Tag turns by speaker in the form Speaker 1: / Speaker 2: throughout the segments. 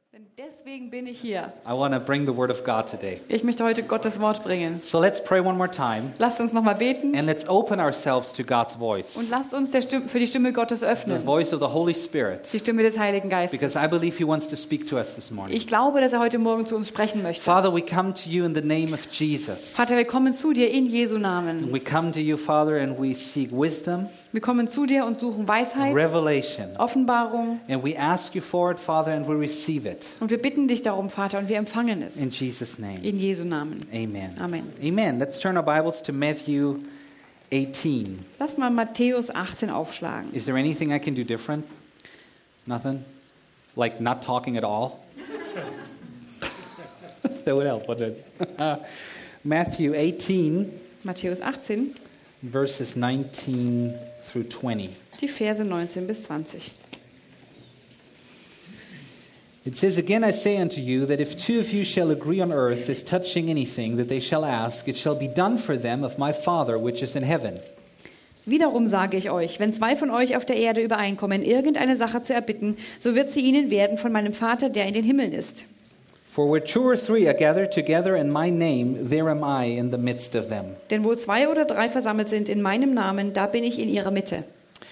Speaker 1: Denn deswegen bin ich hier.
Speaker 2: I want to bring the word of God today.
Speaker 1: Ich möchte heute Gottes Wort bringen.
Speaker 2: So let's pray one more time
Speaker 1: Lasst uns nochmal beten
Speaker 2: and let's open ourselves to God's voice.
Speaker 1: und lasst uns für die Stimme Gottes
Speaker 2: The
Speaker 1: öffnen.
Speaker 2: voice of the Holy Spirit.
Speaker 1: Die Stimme des Heiligen Geistes.
Speaker 2: Because I believe he wants to speak to us this morning.
Speaker 1: Ich glaube, dass er heute Morgen zu uns sprechen möchte.
Speaker 2: Father, we come to you in the name of Jesus.
Speaker 1: Vater, wir kommen zu dir in Jesu Namen.
Speaker 2: We come to you, Father, and we seek wisdom,
Speaker 1: Wir kommen zu dir und suchen Weisheit,
Speaker 2: revelation.
Speaker 1: Offenbarung.
Speaker 2: And we ask you for it, Father, and we receive it.
Speaker 1: Und wir bitten dich darum, Vater, und wir empfangen es.
Speaker 2: In Jesus' name.
Speaker 1: In Jesu Namen.
Speaker 2: Amen.
Speaker 1: Amen.
Speaker 2: Amen. Let's turn our Bibles to Matthew 18.
Speaker 1: Lass mal Matthäus 18 aufschlagen.
Speaker 2: Is there anything I can do different? Nothing? Like not talking at all? That would help, wouldn't it? Matthew 18,
Speaker 1: Matthäus 18,
Speaker 2: verses 19 through 20.
Speaker 1: die Verse 19 bis 20.
Speaker 2: It says, Again I say unto you, that if two of you shall agree on earth as touching anything that they shall ask, it shall be done for them of my Father which is in heaven.
Speaker 1: Wiederum sage ich euch, wenn zwei von euch auf der Erde übereinkommen, irgendeine Sache zu erbitten, so wird sie ihnen werden von meinem Vater, der in den Himmeln ist.
Speaker 2: For where two or three are gathered together in my name, there am I in the midst of them.
Speaker 1: Denn wo zwei oder drei versammelt sind in meinem Namen, da bin ich in ihrer Mitte.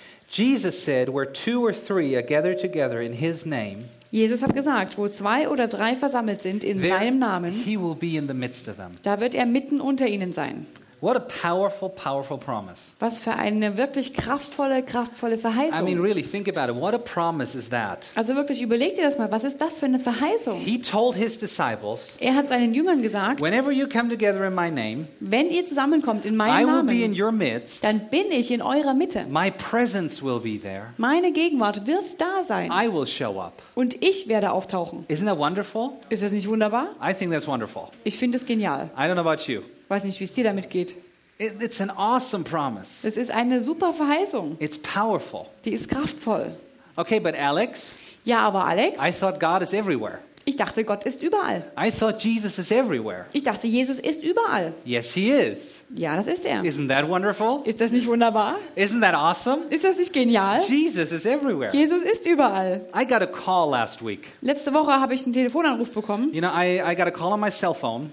Speaker 2: Jesus said, Where two or three are gathered together in his name,
Speaker 1: Jesus hat gesagt, wo zwei oder drei versammelt sind in
Speaker 2: there
Speaker 1: seinem Namen,
Speaker 2: he will be in the midst of them.
Speaker 1: da wird er mitten unter ihnen sein.
Speaker 2: What a powerful, powerful promise.
Speaker 1: Was für eine wirklich kraftvolle Verheißung.
Speaker 2: I mean, really, think about it. What a promise is that?
Speaker 1: Also wirklich, überleg dir das mal, was ist das für eine Verheißung?
Speaker 2: He told his disciples,
Speaker 1: Er hat seinen Jüngern gesagt,
Speaker 2: Whenever you come together in my name,
Speaker 1: wenn ihr zusammenkommt in
Speaker 2: I
Speaker 1: meinem
Speaker 2: will be in
Speaker 1: Namen,
Speaker 2: your midst.
Speaker 1: dann bin ich in eurer Mitte.
Speaker 2: My presence will be there.
Speaker 1: Meine Gegenwart wird da sein
Speaker 2: I will show up.
Speaker 1: und ich werde auftauchen.
Speaker 2: Isn't that wonderful?
Speaker 1: Ist das nicht wunderbar?
Speaker 2: I think that's wonderful.
Speaker 1: Ich finde es genial.
Speaker 2: I don't know about you.
Speaker 1: Weiß nicht, wie es dir damit geht.
Speaker 2: It's an awesome promise.
Speaker 1: Es ist eine super Verheißung.
Speaker 2: It's powerful.
Speaker 1: Die ist kraftvoll.
Speaker 2: Okay, but Alex,
Speaker 1: Ja, aber Alex,
Speaker 2: I thought God is everywhere.
Speaker 1: ich dachte, Gott ist überall.
Speaker 2: I thought Jesus is everywhere.
Speaker 1: Ich dachte, Jesus ist überall.
Speaker 2: Yes, he is.
Speaker 1: Ja, das ist er.
Speaker 2: Isn't that wonderful?
Speaker 1: Ist das nicht wunderbar?
Speaker 2: Isn't that awesome?
Speaker 1: Ist das nicht genial?
Speaker 2: Jesus is everywhere.
Speaker 1: Jesus ist überall.
Speaker 2: I got a call last week.
Speaker 1: Letzte Woche habe ich einen Telefonanruf bekommen
Speaker 2: You know, I got a call on my cell phone,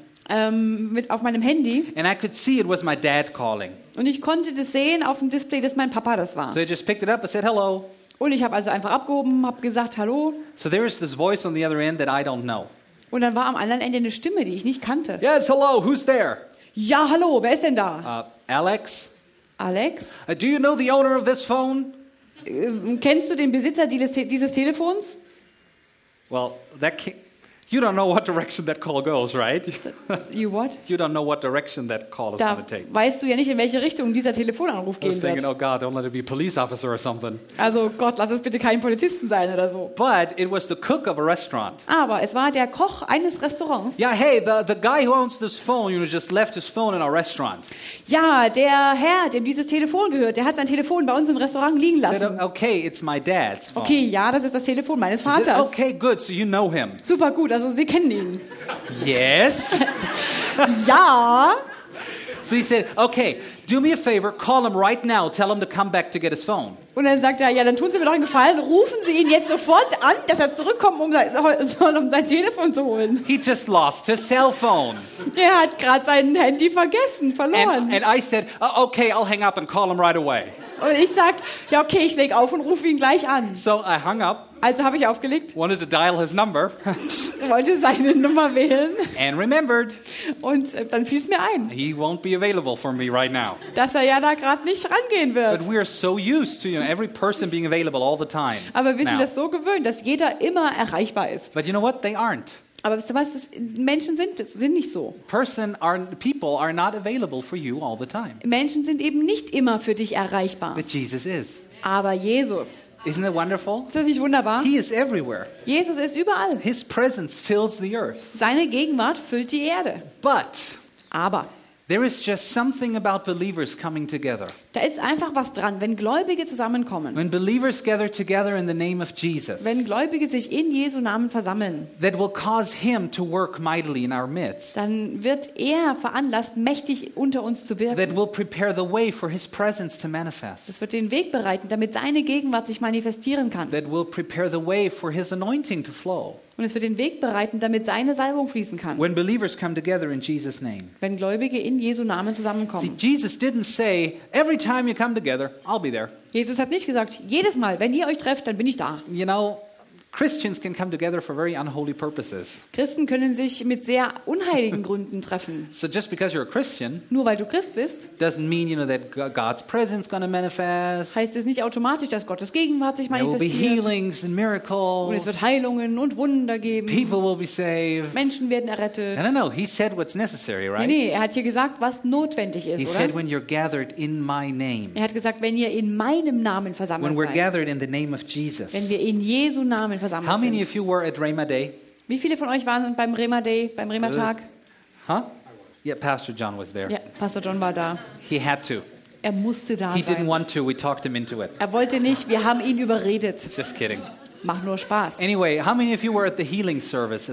Speaker 1: auf meinem Handy
Speaker 2: and I could see it was my dad calling.
Speaker 1: und ich konnte das sehen auf dem Display, dass mein Papa das war.
Speaker 2: So I just picked it up and said hello.
Speaker 1: Und ich habe also einfach abgehoben, habe gesagt Hallo
Speaker 2: So there is this voice on the other end that I don't know.
Speaker 1: und dann war am anderen Ende eine Stimme, die ich nicht kannte.
Speaker 2: Yes, hello, who's there?
Speaker 1: Ja, hallo, wer ist denn da?
Speaker 2: Alex?
Speaker 1: Alex,
Speaker 2: Do you know the owner of this phone?
Speaker 1: kennst du den Besitzer dieses Telefons?
Speaker 2: Well, you don't know what direction that call goes, right?
Speaker 1: You what?
Speaker 2: You don't know what direction that call is
Speaker 1: Da
Speaker 2: going to take.
Speaker 1: weißt du ja nicht, in welche Richtung dieser Telefonanruf
Speaker 2: I was
Speaker 1: gehen
Speaker 2: thinking,
Speaker 1: wird.
Speaker 2: oh God, don't let it be a police officer or something.
Speaker 1: Also Gott, lass es bitte kein Polizisten sein oder so.
Speaker 2: But it was the cook of a restaurant.
Speaker 1: Aber es war der Koch eines Restaurants.
Speaker 2: Yeah, hey, the guy who owns this phone, just left his phone in our restaurant.
Speaker 1: Ja, der Herr, dem dieses Telefon gehört, der hat sein Telefon bei uns im Restaurant liegen
Speaker 2: Said,
Speaker 1: lassen.
Speaker 2: okay, it's my dad's phone.
Speaker 1: Okay, ja, das ist das Telefon meines
Speaker 2: I said,
Speaker 1: Vaters.
Speaker 2: okay, good, so you know him.
Speaker 1: Super gut, also Sie kennen ihn.
Speaker 2: Yes.
Speaker 1: Ja.
Speaker 2: So he said, okay, do me a favor, call him right now, tell him to come back to get his phone.
Speaker 1: Und dann sagt er, ja, dann tun Sie mir doch einen Gefallen, rufen Sie ihn jetzt sofort an, dass er zurückkommt, um sein Telefon zu holen.
Speaker 2: He just lost his cell phone.
Speaker 1: Er hat gerade sein Handy verloren.
Speaker 2: And I said, okay, I'll hang up and call him right away.
Speaker 1: Und ich sag, ja, okay, ich leg auf und rufe ihn gleich an.
Speaker 2: So I hung up,
Speaker 1: Also habe ich aufgelegt,
Speaker 2: wanted to dial his number,
Speaker 1: wollte seine Nummer wählen
Speaker 2: and remembered
Speaker 1: und dann fiel es mir ein,
Speaker 2: he won't be available for me right now.
Speaker 1: dass er ja da gerade nicht rangehen wird.
Speaker 2: But we are so used to every person being available all the time.
Speaker 1: Aber wir sind
Speaker 2: now.
Speaker 1: das so gewöhnt, dass jeder immer erreichbar ist.
Speaker 2: But you know what? They aren't.
Speaker 1: Aber wisst ihr was, Menschen sind nicht so.
Speaker 2: People are not available for you all the time.
Speaker 1: Menschen sind eben nicht immer für dich erreichbar.
Speaker 2: But Jesus is.
Speaker 1: Aber Jesus,
Speaker 2: Isn't it wonderful?
Speaker 1: ist das nicht wunderbar?
Speaker 2: He is everywhere.
Speaker 1: Jesus ist überall.
Speaker 2: His presence fills the earth.
Speaker 1: Seine Gegenwart füllt die Erde.
Speaker 2: But
Speaker 1: Aber
Speaker 2: there is just something about believers coming together.
Speaker 1: Da ist einfach was dran, wenn Gläubige zusammenkommen.
Speaker 2: When believers gather together in the name of Jesus,
Speaker 1: Wenn Gläubige sich in Jesu Namen versammeln,
Speaker 2: that will cause him to work mightily in our midst.
Speaker 1: dann wird er veranlasst, mächtig unter uns zu wirken.
Speaker 2: That will prepare the way for his presence to manifest.
Speaker 1: Das wird den Weg bereiten, damit seine Gegenwart sich manifestieren kann.
Speaker 2: That will prepare the way for his anointing to flow.
Speaker 1: Und es wird den Weg bereiten, damit seine Salbung fließen kann.
Speaker 2: When believers come together in Jesus' name.
Speaker 1: Wenn Gläubige in Jesu Namen
Speaker 2: See,
Speaker 1: zusammenkommen.
Speaker 2: Jesus didn't say, every time you come together, I'll be there.
Speaker 1: Jesus hat nicht gesagt, jedes Mal, wenn ihr euch trefft, dann bin ich da.
Speaker 2: You know, Christians can come together for very unholy purposes.
Speaker 1: Christen können sich mit sehr unheiligen Gründen treffen.
Speaker 2: So just because you're a Christian
Speaker 1: Nur weil du Christ bist,
Speaker 2: doesn't mean, that God's presence is going to manifest.
Speaker 1: heißt es nicht automatisch, dass Gottes Gegenwart sich
Speaker 2: There will be
Speaker 1: manifestiert.
Speaker 2: healings and
Speaker 1: Und es
Speaker 2: miracles.
Speaker 1: wird Heilungen und Wunder geben.
Speaker 2: People will be saved.
Speaker 1: Menschen werden errettet.
Speaker 2: No. He said what's necessary, right?
Speaker 1: Nee, er hat hier gesagt, was notwendig
Speaker 2: He
Speaker 1: ist,
Speaker 2: said,
Speaker 1: oder?
Speaker 2: when you're gathered in my name.
Speaker 1: Er hat gesagt, wenn ihr in meinem Namen
Speaker 2: When
Speaker 1: versammelt
Speaker 2: we're
Speaker 1: seid.
Speaker 2: gathered in the name of Jesus.
Speaker 1: Wenn wir in Jesu Namen
Speaker 2: How
Speaker 1: versammelt
Speaker 2: many
Speaker 1: sind.
Speaker 2: of you were at Rhema Day?
Speaker 1: Wie viele von euch waren beim Rema Day, beim Rema Tag?
Speaker 2: Huh? Yeah, Pastor John was there.
Speaker 1: Ja, Pastor John war da.
Speaker 2: He had to.
Speaker 1: Er musste da
Speaker 2: He didn't
Speaker 1: sein.
Speaker 2: want to. We talked him into it.
Speaker 1: Er wollte nicht, wir haben ihn überredet.
Speaker 2: Just kidding.
Speaker 1: Macht nur Spaß.
Speaker 2: Anyway, how many of you were at the healing service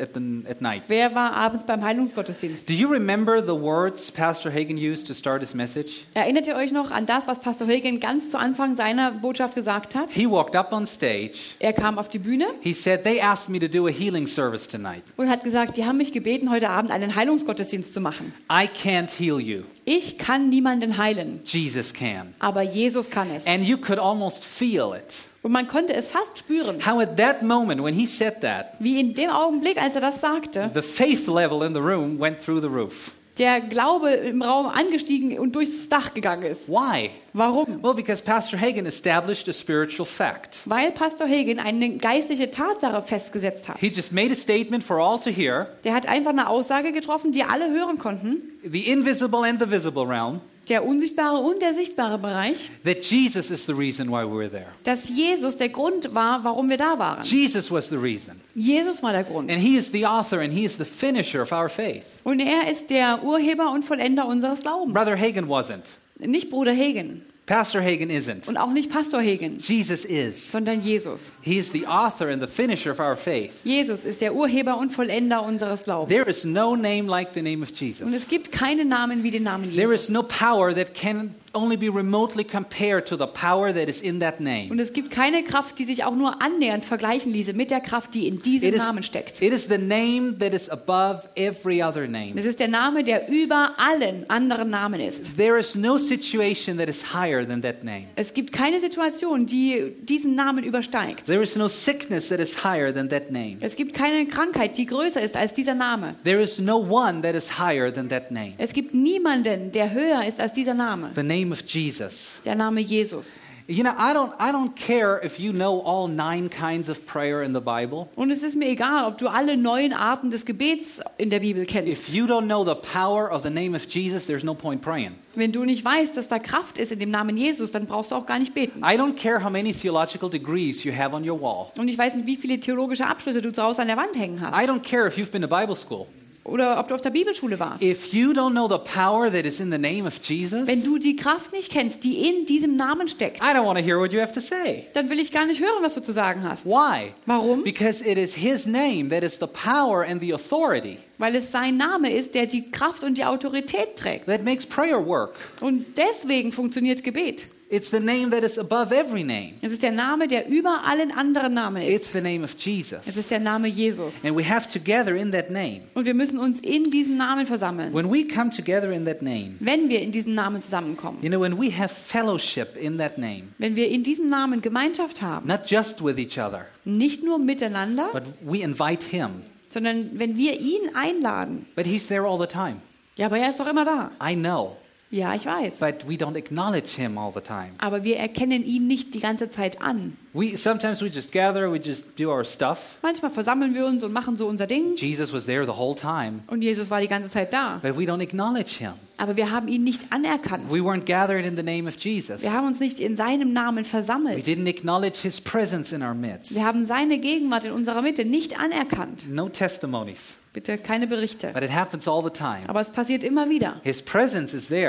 Speaker 2: at night?
Speaker 1: Wer war abends beim Heilungsgottesdienst?
Speaker 2: Do you remember the words Pastor Hagen used to start his message?
Speaker 1: Erinnert ihr euch noch an das, was Pastor Hagen ganz zu Anfang seiner Botschaft gesagt hat?
Speaker 2: He walked up on stage.
Speaker 1: Er kam auf die Bühne
Speaker 2: He said, they asked me to do a healing service tonight.
Speaker 1: und hat gesagt, die haben mich gebeten, heute Abend einen Heilungsgottesdienst zu machen.
Speaker 2: I can't heal you.
Speaker 1: Ich kann niemanden heilen,
Speaker 2: Jesus can.
Speaker 1: aber Jesus kann es.
Speaker 2: And you could almost feel it.
Speaker 1: Und man konnte es fast spüren,
Speaker 2: How at that moment when he said that,
Speaker 1: wie in dem Augenblick, als er das sagte,
Speaker 2: the faith level in the room went through the roof.
Speaker 1: der Glaube im Raum angestiegen und durchs Dach gegangen ist.
Speaker 2: Why?
Speaker 1: Warum?
Speaker 2: Well, because Pastor Hagen established a spiritual fact.
Speaker 1: Weil Pastor Hagen eine geistliche Tatsache festgesetzt hat.
Speaker 2: He just made a statement for all to hear,
Speaker 1: Der hat einfach eine Aussage getroffen, die alle hören konnten.
Speaker 2: the invisible and the visible realm,
Speaker 1: Der unsichtbare und der sichtbare Bereich,
Speaker 2: that Jesus is the reason why we're there.
Speaker 1: dass Jesus der Grund war, warum wir da waren.
Speaker 2: Jesus was the reason.
Speaker 1: Jesus war der Grund.
Speaker 2: And he is the author and he is the finisher of our faith.
Speaker 1: Und er ist der Urheber und Vollender unseres Glaubens.
Speaker 2: Brother Hagen wasn't.
Speaker 1: Nicht Bruder Hagen
Speaker 2: Pastor Hagen isn't.
Speaker 1: und auch nicht Pastor Hagen,
Speaker 2: Jesus is.
Speaker 1: sondern Jesus.
Speaker 2: He is the author and the finisher of our faith.
Speaker 1: Jesus ist der Urheber und Vollender unseres Glaubens.
Speaker 2: There is no name like the name of
Speaker 1: Und
Speaker 2: Jesus.
Speaker 1: es gibt keinen Namen wie den Namen
Speaker 2: There
Speaker 1: Jesus.
Speaker 2: is no power that can only be remotely compared to the power that is in that name.
Speaker 1: Und es gibt keine Kraft, die sich auch nur annähernd vergleichen ließe mit der Kraft, die in diesem Namen steckt.
Speaker 2: It is the name that is above every other name.
Speaker 1: Es ist der Name, der über allen anderen Namen ist.
Speaker 2: There is no situation that is higher than that name.
Speaker 1: Es gibt keine Situation, die diesen Namen übersteigt.
Speaker 2: There is no sickness that is higher than that name.
Speaker 1: Es gibt keine Krankheit, die größer ist als dieser Name.
Speaker 2: There is no one that is higher than that name.
Speaker 1: Es gibt niemanden, der höher ist als dieser Name.
Speaker 2: The name of Jesus.
Speaker 1: Der Name Jesus.
Speaker 2: You know, I don't care if you know all 9 kinds of prayer in the Bible.
Speaker 1: Und es ist mir egal, ob du alle 9 Arten des Gebets in der Bibel
Speaker 2: If
Speaker 1: kennst.
Speaker 2: you don't know the power of the name of Jesus, there's no point praying.
Speaker 1: Wenn du nicht weißt, dass da Kraft ist in dem Namen Jesus, dann brauchst du auch gar nicht beten.
Speaker 2: I don't care how many theological degrees you have on your wall.
Speaker 1: Und ich weiß nicht, wie viele theologische Abschlüsse du draußen an der Wand hängen
Speaker 2: I
Speaker 1: hast.
Speaker 2: don't care if you've been to Bible school.
Speaker 1: Oder ob du auf der Bibelschule warst.
Speaker 2: If you don't know the power that is in the name of Jesus,
Speaker 1: Wenn du die Kraft nicht kennst, die in diesem Namen steckt,
Speaker 2: I don't want to hear what you have to say.
Speaker 1: dann will ich gar nicht hören, was du zu sagen hast.
Speaker 2: Why?
Speaker 1: Warum?
Speaker 2: Because it is His name that is the power and the authority
Speaker 1: Weil es sein Name ist, der die Kraft und die Autorität trägt.
Speaker 2: that makes prayer work.
Speaker 1: Und deswegen funktioniert Gebet.
Speaker 2: It's the name that is above every name.
Speaker 1: Es ist der Name, der über allen anderen Namen ist.
Speaker 2: It's the name of
Speaker 1: Es
Speaker 2: Jesus.
Speaker 1: ist der Name Jesus.
Speaker 2: And we have to gather in that name.
Speaker 1: Und wir müssen uns in diesem Namen versammeln.
Speaker 2: When we come together in that name,
Speaker 1: Wenn wir in diesem Namen zusammenkommen.
Speaker 2: you know, when we have fellowship in that name,
Speaker 1: Wenn wir in diesem Namen Gemeinschaft haben.
Speaker 2: not just with each other,
Speaker 1: Nicht nur miteinander,
Speaker 2: but we invite Him.
Speaker 1: sondern wenn wir ihn einladen.
Speaker 2: But He's there all the time.
Speaker 1: Ja, aber er ist doch immer da.
Speaker 2: I know.
Speaker 1: Ja, ich weiß.
Speaker 2: But we don't acknowledge Him all the time.
Speaker 1: Aber wir erkennen ihn nicht die ganze Zeit an.
Speaker 2: Sometimes we just gather, we just do our stuff.
Speaker 1: Manchmal versammeln wir uns und machen so unser Ding.
Speaker 2: Jesus was there the whole time,
Speaker 1: Und Jesus war die ganze Zeit da.
Speaker 2: but we don't acknowledge Him.
Speaker 1: Aber wir haben ihn nicht anerkannt.
Speaker 2: We weren't gathered in the name of Jesus.
Speaker 1: Wir haben uns nicht in seinem Namen
Speaker 2: We
Speaker 1: versammelt.
Speaker 2: didn't acknowledge His presence in our midst.
Speaker 1: Wir haben seine Gegenwart in unserer Mitte nicht anerkannt.
Speaker 2: No testimonies,
Speaker 1: Bitte keine Berichte.
Speaker 2: but it happens all the time.
Speaker 1: Aber es passiert immer wieder.
Speaker 2: His presence is there,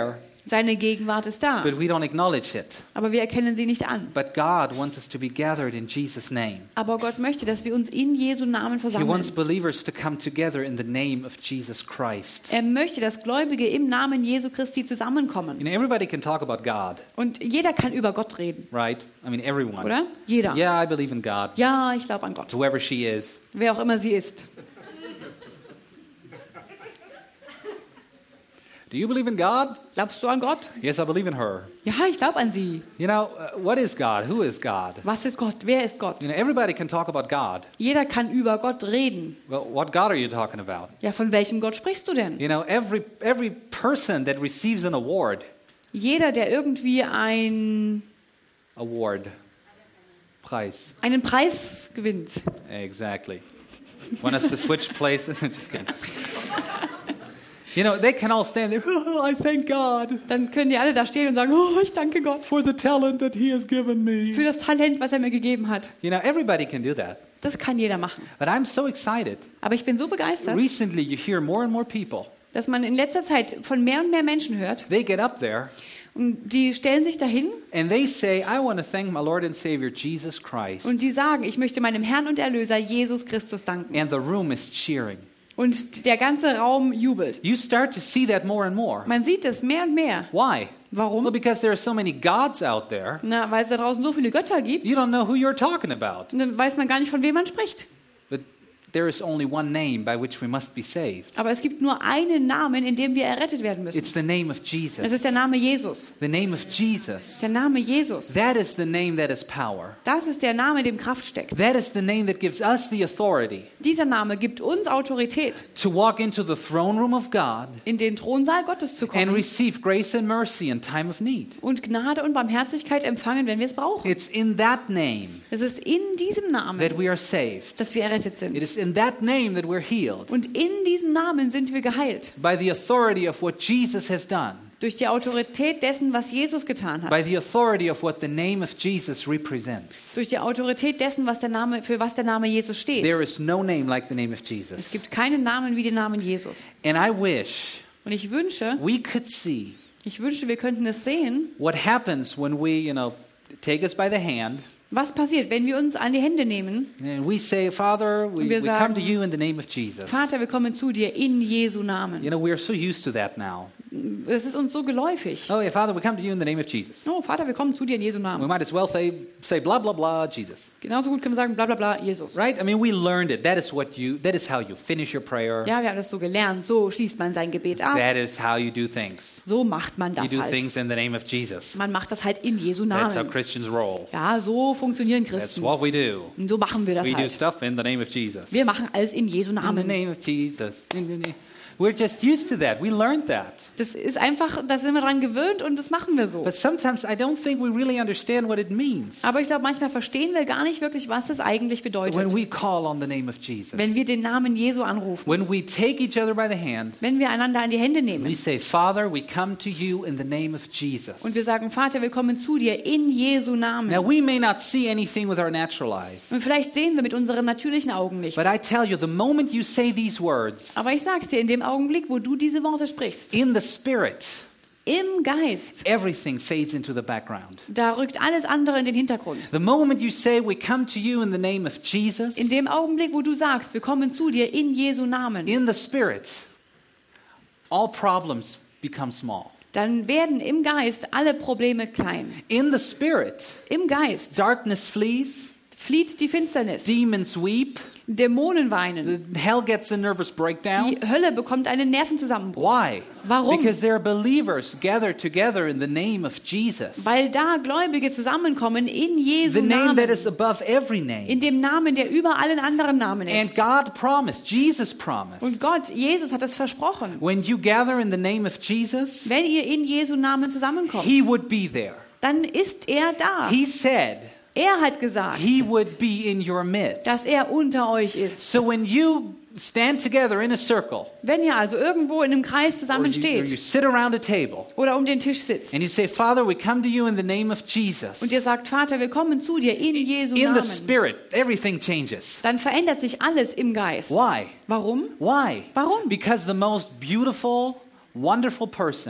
Speaker 1: Seine Gegenwart ist da,
Speaker 2: but we don't acknowledge it.
Speaker 1: aber wir erkennen sie nicht an.
Speaker 2: But God wants us to be gathered in Jesus' name.
Speaker 1: Aber Gott möchte, dass wir uns in Jesu Namen
Speaker 2: He wants
Speaker 1: versammeln.
Speaker 2: believers to come together in the name of Jesus Christ.
Speaker 1: Er möchte, dass Gläubige im Namen Jesu Christi zusammenkommen.
Speaker 2: You know, everybody can talk about God,
Speaker 1: Und jeder kann über Gott reden,
Speaker 2: right? I mean, everyone.
Speaker 1: oder? Jeder.
Speaker 2: Yeah, I believe in God.
Speaker 1: Ja, ich glaube an Gott.
Speaker 2: Whoever she is.
Speaker 1: Wer auch immer sie ist.
Speaker 2: Do you believe in God?
Speaker 1: Glaubst du an Gott?
Speaker 2: Yes, I believe in her.
Speaker 1: Ja, ich glaube an sie.
Speaker 2: You know, what is God? Who is God?
Speaker 1: Was ist Gott? Wer ist Gott?
Speaker 2: You know, everybody can talk about God.
Speaker 1: Jeder kann über Gott reden.
Speaker 2: Well, what God are you talking about?
Speaker 1: Ja, von welchem Gott sprichst du denn?
Speaker 2: You know, every person that receives an award,
Speaker 1: Jeder, der irgendwie einen Preis gewinnt.
Speaker 2: Exactly. Want us to switch places? Just kidding. You know, they can all stand there. Oh, I thank God
Speaker 1: Dann können die alle da stehen und sagen, oh, ich danke Gott
Speaker 2: for the talent that He has given me.
Speaker 1: für das Talent, was er mir gegeben hat.
Speaker 2: You know, everybody can do that.
Speaker 1: Das kann jeder machen.
Speaker 2: But I'm so excited.
Speaker 1: Aber ich bin so begeistert,
Speaker 2: Recently, you hear more and more people.
Speaker 1: dass man in letzter Zeit von mehr und mehr Menschen hört.
Speaker 2: They get up there
Speaker 1: Und die stellen sich dahin
Speaker 2: and they say, I want to thank my Lord and Savior, Jesus Christ.
Speaker 1: und die sagen, ich möchte meinem Herrn und Erlöser Jesus Christus danken.
Speaker 2: And the room is cheering.
Speaker 1: Und der ganze Raum jubelt.
Speaker 2: You start to see that more and more.
Speaker 1: Man sieht es mehr und mehr.
Speaker 2: Why? Well,
Speaker 1: Warum?
Speaker 2: because there are so many gods out there.
Speaker 1: Na, weil es da draußen so viele Götter gibt.
Speaker 2: You don't know who you're talking about.
Speaker 1: Und dann weiß man gar nicht, von wem man spricht.
Speaker 2: But there is only one name by which we must be saved.
Speaker 1: Aber es gibt nur einen Namen, in dem wir errettet werden müssen.
Speaker 2: It's the name of
Speaker 1: Das
Speaker 2: Jesus.
Speaker 1: ist der Name Jesus.
Speaker 2: The name of Jesus.
Speaker 1: Der Name Jesus.
Speaker 2: That is the name that is power.
Speaker 1: Das ist der Name, in dem Kraft steckt.
Speaker 2: That is the name that gives us the authority
Speaker 1: Dieser Name gibt uns Autorität,
Speaker 2: to walk into the throne room of God
Speaker 1: in den Thronsaal Gottes zu
Speaker 2: and
Speaker 1: kommen
Speaker 2: receive grace and mercy in time of need.
Speaker 1: und Gnade und Barmherzigkeit empfangen, wenn wir es brauchen.
Speaker 2: It's in that name
Speaker 1: Es ist in diesem Namen,
Speaker 2: that we are saved.
Speaker 1: dass wir errettet
Speaker 2: It
Speaker 1: sind.
Speaker 2: is in that name that we're healed
Speaker 1: Und in diesem Namen sind wir geheilt.
Speaker 2: by the authority of what Jesus has done,
Speaker 1: Durch die Autorität dessen, was Jesus getan hat.
Speaker 2: by the authority of what the name of Jesus represents.
Speaker 1: Durch die Autorität dessen, für was der Name Jesus steht.
Speaker 2: There is no name like the name of
Speaker 1: Es
Speaker 2: Jesus.
Speaker 1: gibt keinen Namen wie den Namen Jesus.
Speaker 2: And I wish
Speaker 1: Und ich wünsche,
Speaker 2: we could see
Speaker 1: wir könnten es sehen,
Speaker 2: what happens when we, take us by the hand
Speaker 1: was passiert, wenn wir uns an die Hände nehmen.
Speaker 2: and we say, Father, we
Speaker 1: Wir
Speaker 2: come
Speaker 1: sagen,
Speaker 2: to you in the name of Jesus.
Speaker 1: Vater, wir kommen zu dir in Jesu Namen.
Speaker 2: You know, we are so used to that now.
Speaker 1: Es ist uns so geläufig.
Speaker 2: Oh, yeah, Father, we come to you in the name of Jesus.
Speaker 1: Oh, Vater, wir kommen zu dir in Jesu
Speaker 2: We
Speaker 1: Namen.
Speaker 2: might as well say blah, blah, blah, Jesus.
Speaker 1: Genauso gut können wir sagen, bla bla bla, Jesus.
Speaker 2: Right? I mean, we learned it. That is how you finish your prayer.
Speaker 1: Ja, wir haben das so gelernt. So schließt man sein Gebet ab.
Speaker 2: That is how you do things.
Speaker 1: So macht man
Speaker 2: You
Speaker 1: das
Speaker 2: do
Speaker 1: halt.
Speaker 2: things in the name of Jesus.
Speaker 1: Man macht das halt in Jesu
Speaker 2: That's how
Speaker 1: Namen.
Speaker 2: Christians roll.
Speaker 1: Ja, so funktionieren
Speaker 2: That's
Speaker 1: Christen.
Speaker 2: what we do.
Speaker 1: Und so machen wir das
Speaker 2: We do
Speaker 1: halt.
Speaker 2: stuff in the name of Jesus.
Speaker 1: Wir machen alles in Jesu
Speaker 2: In the
Speaker 1: Namen.
Speaker 2: name of Jesus. We're just used to that. We learned that.
Speaker 1: Das ist einfach, da sind wir dran gewöhnt und das machen wir so.
Speaker 2: But sometimes I don't think we really understand what it means
Speaker 1: Aber ich glaube, manchmal verstehen wir gar nicht wirklich, was es eigentlich
Speaker 2: when
Speaker 1: bedeutet,
Speaker 2: we call on the name of Jesus.
Speaker 1: wenn wir den Namen Jesu anrufen.
Speaker 2: When we take each other by the hand,
Speaker 1: Wenn wir einander an die Hände
Speaker 2: we
Speaker 1: nehmen
Speaker 2: say, Father, we come to you in the name of Jesus.
Speaker 1: und wir sagen, Vater, wir kommen zu dir in Jesu Namen.
Speaker 2: Now, we may not see anything with our natural eyes,
Speaker 1: Und vielleicht sehen wir mit unseren natürlichen Augen nichts.
Speaker 2: but I tell you, the moment you say these words,
Speaker 1: Aber ich sag's dir, in dem Augenblick, wo du diese Worte sprichst,
Speaker 2: in the Spirit,
Speaker 1: im Geist,
Speaker 2: everything fades into the background.
Speaker 1: da rückt alles andere in den Hintergrund.
Speaker 2: The moment you say, we come to you in the name of Jesus,
Speaker 1: In dem Augenblick, wo du sagst, wir kommen zu dir in Jesu Namen,
Speaker 2: in the Spirit, all problems become small.
Speaker 1: dann werden im Geist alle Probleme klein.
Speaker 2: In the Spirit,
Speaker 1: Im Geist
Speaker 2: darkness flees,
Speaker 1: flieht die Finsternis,
Speaker 2: demons weep,
Speaker 1: Dämonen weinen,
Speaker 2: the hell gets a nervous breakdown.
Speaker 1: die Hölle bekommt einen Nervenzusammenbruch.
Speaker 2: Why?
Speaker 1: Warum?
Speaker 2: Because there are believers gathered together in the name of Jesus.
Speaker 1: Weil da Gläubige zusammenkommen in
Speaker 2: The
Speaker 1: Jesu
Speaker 2: name that
Speaker 1: Namen,
Speaker 2: is above every name.
Speaker 1: in dem Namen, der über allen anderen Namen
Speaker 2: And
Speaker 1: ist.
Speaker 2: God promised, Jesus promised,
Speaker 1: Und Gott, Jesus hat es versprochen.
Speaker 2: when you gather in the name of Jesus,
Speaker 1: Wenn ihr in Jesu Namen zusammenkommt,
Speaker 2: He would be there.
Speaker 1: dann ist er da.
Speaker 2: He said
Speaker 1: Er hat gesagt,
Speaker 2: He would be in your midst.
Speaker 1: dass er unter euch ist.
Speaker 2: So when you stand together in a circle,
Speaker 1: Wenn ihr also irgendwo in einem Kreis
Speaker 2: or you
Speaker 1: zusammensteht
Speaker 2: sit around a table,
Speaker 1: oder um den Tisch sitzt
Speaker 2: and you say, Father, we come to you in the name of Jesus,
Speaker 1: und ihr sagt, Vater, wir kommen zu dir in Jesu
Speaker 2: in the
Speaker 1: Namen,
Speaker 2: Spirit, everything changes.
Speaker 1: dann verändert sich alles im Geist.
Speaker 2: Why?
Speaker 1: Warum?
Speaker 2: Why?
Speaker 1: Warum?
Speaker 2: Because the most beautiful, wonderful person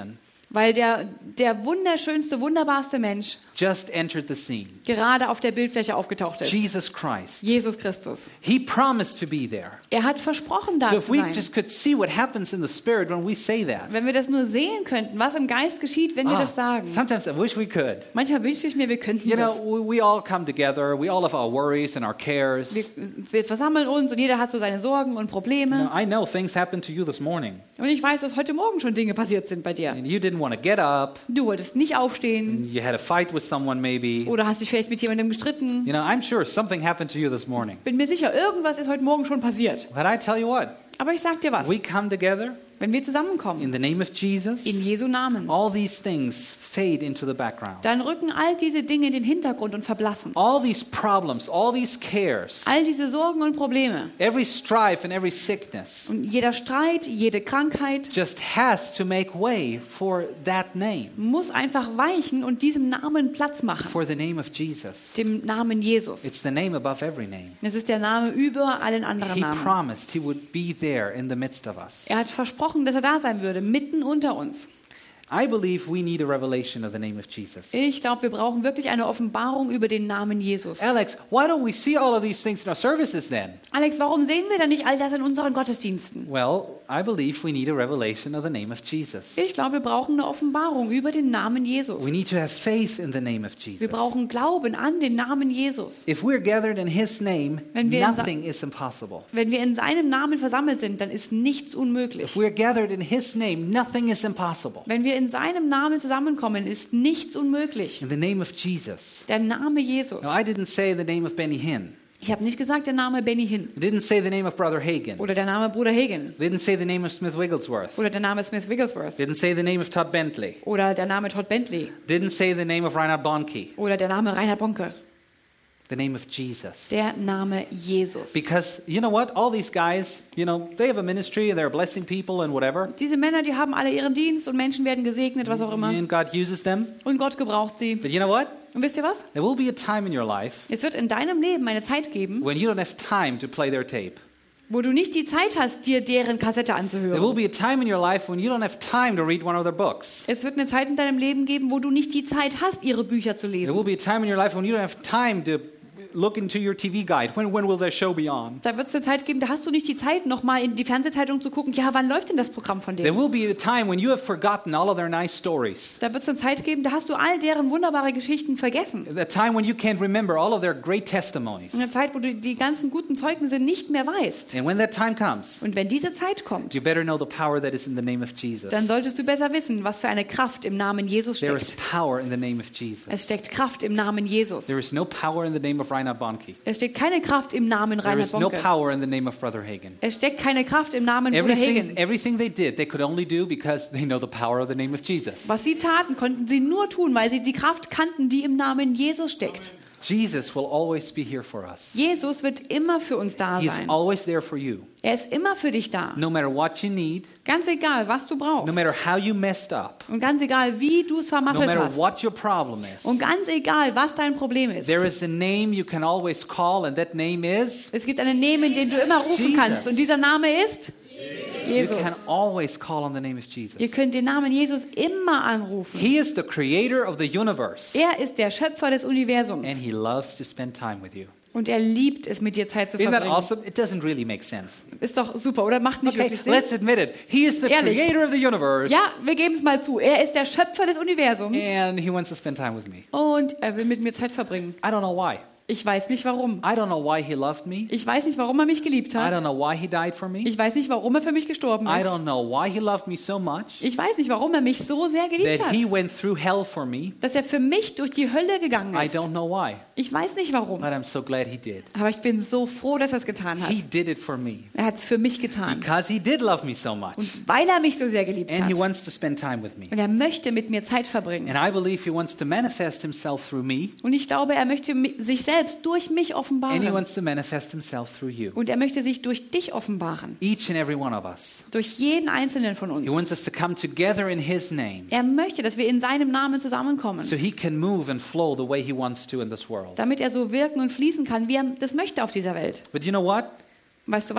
Speaker 1: Weil der wunderschönste, wunderbarste Mensch
Speaker 2: just entered the scene.
Speaker 1: gerade auf der Bildfläche aufgetaucht ist.
Speaker 2: Jesus Christ.
Speaker 1: Jesus Christus.
Speaker 2: He promised to be there.
Speaker 1: Er hat versprochen, da
Speaker 2: So if
Speaker 1: zu
Speaker 2: we
Speaker 1: sein.
Speaker 2: just could see what happens in the spirit when we say that.
Speaker 1: Wenn wir das nur sehen könnten, was im Geist geschieht, wenn wir das sagen.
Speaker 2: Sometimes I wish we could.
Speaker 1: Manchmal wünsche ich mir, wir könnten
Speaker 2: You
Speaker 1: das.
Speaker 2: know, we all come together. We all have our worries and our cares.
Speaker 1: Wir versammeln uns und jeder hat so seine Sorgen und Probleme.
Speaker 2: I know things happened to you this morning.
Speaker 1: Und ich weiß, dass heute Morgen schon Dinge passiert sind bei dir.
Speaker 2: And you didn't want to get up.
Speaker 1: Du wolltest nicht aufstehen
Speaker 2: You had a fight with someone maybe.
Speaker 1: oder hast dich vielleicht mit jemandem gestritten.
Speaker 2: You know, I'm sure something happened to you this morning.
Speaker 1: Bin mir sicher, irgendwas ist heute Morgen schon passiert.
Speaker 2: But I tell you what,
Speaker 1: Aber ich sag dir was,
Speaker 2: we come together
Speaker 1: wenn wir zusammenkommen,
Speaker 2: in the name of Jesus.
Speaker 1: in Jesu Namen,
Speaker 2: All these things fade into the background.
Speaker 1: dann rücken all diese Dinge in den Hintergrund und verblassen.
Speaker 2: All these problems, all these cares,
Speaker 1: All diese Sorgen und Probleme
Speaker 2: every strife and every sickness
Speaker 1: und jeder Streit, jede Krankheit
Speaker 2: just has to make way for that name,
Speaker 1: muss einfach weichen und diesem Namen Platz machen,
Speaker 2: for the name of Jesus.
Speaker 1: dem Namen Jesus.
Speaker 2: It's the name above every name.
Speaker 1: Es ist der Name über allen anderen
Speaker 2: He
Speaker 1: Namen.
Speaker 2: promised he would be there in the midst of us.
Speaker 1: Er hat versprochen, dass er da sein würde, mitten unter uns.
Speaker 2: I believe we need a revelation of the name of Jesus.
Speaker 1: Ich glaube, wir brauchen wirklich eine Offenbarung über den Namen Jesus.
Speaker 2: Alex, why don't we see all of these things in our services then?
Speaker 1: Alex, warum sehen wir dann nicht all das in unseren Gottesdiensten?
Speaker 2: Well, I believe we need a revelation of the name of Jesus.
Speaker 1: Ich glaube, wir brauchen eine Offenbarung über den Namen Jesus.
Speaker 2: We need to have faith in the name of Jesus.
Speaker 1: Wir brauchen Glauben an den Namen Jesus.
Speaker 2: If we're gathered in his name,
Speaker 1: Wenn wir in
Speaker 2: nothing is impossible.
Speaker 1: Wenn wir in seinem Namen versammelt sind, dann ist nichts unmöglich.
Speaker 2: If we're gathered in his name, nothing is impossible.
Speaker 1: Wenn wir in seinem Namen zusammenkommen, ist nichts unmöglich.
Speaker 2: In the name of Jesus.
Speaker 1: Der Name Jesus.
Speaker 2: Now, I didn't say the name of Benny Hinn.
Speaker 1: Ich habe nicht gesagt, der Name Benny Hinn
Speaker 2: I didn't say the name of Brother Hagin.
Speaker 1: oder der Name Bruder Hagen
Speaker 2: I didn't say the name of Smith Wigglesworth.
Speaker 1: oder der Name Smith Wigglesworth
Speaker 2: I didn't say the name of Todd Bentley.
Speaker 1: oder der Name Todd Bentley
Speaker 2: Didn't say the name of Reinhard Bonnke.
Speaker 1: oder der Name Reinhard Bonke.
Speaker 2: The name of Jesus.
Speaker 1: Der Name Jesus.
Speaker 2: Because you know what? All these guys, you know, they have a ministry and they're blessing people and whatever.
Speaker 1: Diese Männer, die haben alle ihren Dienst und Menschen werden gesegnet, was auch immer.
Speaker 2: And God uses them.
Speaker 1: Und Gott gebraucht sie.
Speaker 2: But you know what?
Speaker 1: Und wisst ihr was?
Speaker 2: There will be a time in your life
Speaker 1: Es wird in deinem Leben eine Zeit geben,
Speaker 2: when you don't have time to play their tape.
Speaker 1: wo du nicht die Zeit hast, dir deren Kassette
Speaker 2: There will
Speaker 1: anzuhören.
Speaker 2: be a time in your life when you don't have time to read one of their books.
Speaker 1: Es wird eine Zeit in deinem Leben geben, wo du nicht die Zeit hast, ihre Bücher zu
Speaker 2: There
Speaker 1: lesen.
Speaker 2: will be a time in your life when you don't have time to look into your TV guide. When will their show be on?
Speaker 1: Da wird es eine Zeit geben, da hast du nicht die Zeit, nochmal in die Fernsehzeitung zu gucken, ja, wann läuft denn das Programm von
Speaker 2: There
Speaker 1: denen?
Speaker 2: will be a time when you have forgotten all of their nice stories.
Speaker 1: Da wird es eine Zeit geben, da hast du all deren wunderbare Geschichten vergessen.
Speaker 2: A time when you can't remember all of their great testimonies.
Speaker 1: Eine Zeit, wo du die ganzen guten Zeugnisse nicht mehr weißt.
Speaker 2: And when that time comes,
Speaker 1: Und wenn diese Zeit kommt,
Speaker 2: you better know the power that is in the name of Jesus.
Speaker 1: dann solltest du besser wissen, was für eine Kraft im Namen Jesus
Speaker 2: There is
Speaker 1: steckt.
Speaker 2: power in the name of
Speaker 1: Es
Speaker 2: Jesus.
Speaker 1: steckt Kraft im Namen Jesus.
Speaker 2: There is no power in the name of Reinhard Bonnke.
Speaker 1: Es steckt keine Kraft im Namen
Speaker 2: There
Speaker 1: Reinhard
Speaker 2: is no
Speaker 1: Bonke.
Speaker 2: power in the name of Brother Hagin.
Speaker 1: Es steckt keine Kraft im Namen Bruder Hagen.
Speaker 2: Everything they did, they could only do because they know the power of the name of Jesus.
Speaker 1: Was sie taten, konnten sie nur tun, weil sie die Kraft kannten, die im Namen Jesus steckt.
Speaker 2: Jesus will always be here for us.
Speaker 1: Jesus wird immer für uns da
Speaker 2: He is
Speaker 1: sein.
Speaker 2: always there for you.
Speaker 1: Er ist immer für dich da.
Speaker 2: No matter what you need,
Speaker 1: Ganz egal, was du
Speaker 2: no
Speaker 1: brauchst.
Speaker 2: matter how you messed up,
Speaker 1: Und ganz egal, wie du es
Speaker 2: no
Speaker 1: vermasselt
Speaker 2: matter
Speaker 1: hast.
Speaker 2: what your problem is,
Speaker 1: Und ganz egal, was dein Problem ist.
Speaker 2: there is a name you can always call, and that name is
Speaker 1: Es gibt einen Namen, den du immer rufen
Speaker 2: Jesus.
Speaker 1: kannst. Und dieser Name ist
Speaker 2: you
Speaker 1: Jesus.
Speaker 2: can always call on the name of Jesus.
Speaker 1: Ihr könnt den Namen Jesus immer anrufen.
Speaker 2: He is the creator of the universe,
Speaker 1: Er ist der Schöpfer des Universums.
Speaker 2: and he loves to spend time with you.
Speaker 1: Und er liebt es, mit dir Zeit zu
Speaker 2: Isn't that
Speaker 1: verbringen.
Speaker 2: awesome? It doesn't really make sense.
Speaker 1: Ist doch super, oder? Macht nicht
Speaker 2: Okay,
Speaker 1: wirklich Sinn?
Speaker 2: let's admit it. He is the
Speaker 1: Ehrlich.
Speaker 2: creator of the universe,
Speaker 1: Ja, wir geben es mal zu. Er ist der Schöpfer des Universums
Speaker 2: and he wants to spend time with me.
Speaker 1: und er will mit mir Zeit verbringen.
Speaker 2: I don't know why.
Speaker 1: Ich weiß nicht warum.
Speaker 2: I don't know why he loved me.
Speaker 1: Ich weiß nicht, warum er mich geliebt
Speaker 2: I don't
Speaker 1: hat.
Speaker 2: know why he died for me.
Speaker 1: Ich weiß nicht, warum er für mich gestorben
Speaker 2: I
Speaker 1: ist.
Speaker 2: don't know why he loved me so much
Speaker 1: Ich weiß nicht, warum er mich so sehr geliebt
Speaker 2: that he
Speaker 1: hat.
Speaker 2: went through hell for me.
Speaker 1: Dass er für mich durch die Hölle gegangen
Speaker 2: I
Speaker 1: ist.
Speaker 2: don't know why,
Speaker 1: Ich weiß nicht warum.
Speaker 2: but I'm so glad he did.
Speaker 1: Aber ich bin so froh, dass er es getan hat.
Speaker 2: He did it for me
Speaker 1: Er hat es für mich getan.
Speaker 2: because he did love me so much,
Speaker 1: Und weil er mich so sehr geliebt
Speaker 2: and he
Speaker 1: hat.
Speaker 2: wants to spend time with me.
Speaker 1: Und er möchte mit mir Zeit verbringen.
Speaker 2: And I believe he wants to manifest himself through me,
Speaker 1: Und ich glaube, er möchte sich selbst durch mich
Speaker 2: and he
Speaker 1: offenbaren.
Speaker 2: wants to manifest himself through you.
Speaker 1: Und er möchte sich durch dich offenbaren.
Speaker 2: Each and every one of us.
Speaker 1: Durch jeden einzelnen von
Speaker 2: He
Speaker 1: uns.
Speaker 2: wants us to come together in his name
Speaker 1: Er möchte, dass wir in seinem Namen zusammenkommen.
Speaker 2: so he can move and flow the way he wants to in this world.
Speaker 1: Damit er so wirken und fließen kann, wie er das möchte auf dieser Welt.
Speaker 2: But you know what?
Speaker 1: Weißt du was?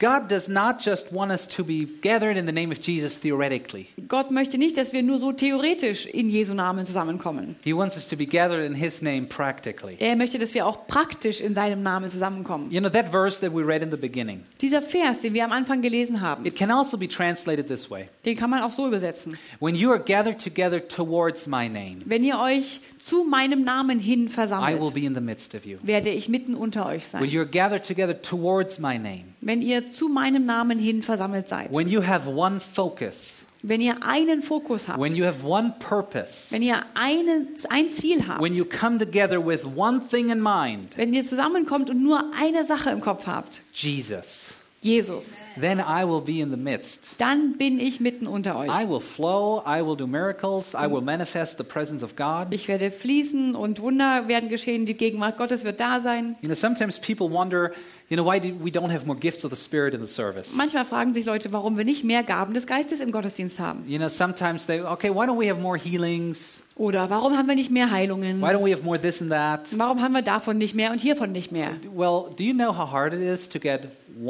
Speaker 2: God does not just want us to be gathered in the name of Jesus theoretically.
Speaker 1: Gott möchte nicht, dass wir nur so theoretisch in Jesu Namen zusammenkommen.
Speaker 2: He wants us to be gathered in His name practically.
Speaker 1: Er möchte, dass wir auch praktisch in seinem Namen zusammenkommen.
Speaker 2: You know, that verse that we read in the beginning,
Speaker 1: Dieser Vers, den wir am Anfang gelesen haben,
Speaker 2: it can also be translated this way.
Speaker 1: den kann man auch so übersetzen.
Speaker 2: When you are gathered together towards my name,
Speaker 1: Wenn ihr euch zu meinem Namen hin
Speaker 2: I will
Speaker 1: versammelt,
Speaker 2: be in the midst of you.
Speaker 1: werde ich mitten unter euch
Speaker 2: When
Speaker 1: sein.
Speaker 2: you're gathered together towards my name,
Speaker 1: Wenn ihr zu meinem Namen hin versammelt seid,
Speaker 2: when you have one focus,
Speaker 1: wenn ihr einen Fokus habt,
Speaker 2: when you have one purpose,
Speaker 1: wenn ihr ein Ziel habt,
Speaker 2: when you come together with one thing in mind,
Speaker 1: wenn ihr zusammenkommt und nur eine Sache im Kopf habt,
Speaker 2: Jesus,
Speaker 1: Jesus,
Speaker 2: then I will be in the midst.
Speaker 1: dann bin ich mitten unter euch.
Speaker 2: I will flow, I will do miracles, I will manifest the presence of God.
Speaker 1: Ich werde fließen und Wunder werden geschehen, die Gegenwart Gottes wird da sein.
Speaker 2: You know, sometimes people wonder, why we don't have more gifts of the Spirit in the service.
Speaker 1: Manchmal fragen sich Leute, warum wir nicht mehr Gaben des Geistes im Gottesdienst haben.
Speaker 2: You know, sometimes okay, why don't we have more healings?
Speaker 1: Oder warum haben wir nicht mehr Heilungen?
Speaker 2: Why don't we have more this and that?
Speaker 1: Warum haben wir davon nicht mehr und hiervon nicht mehr?
Speaker 2: Well, do you know how hard it is to get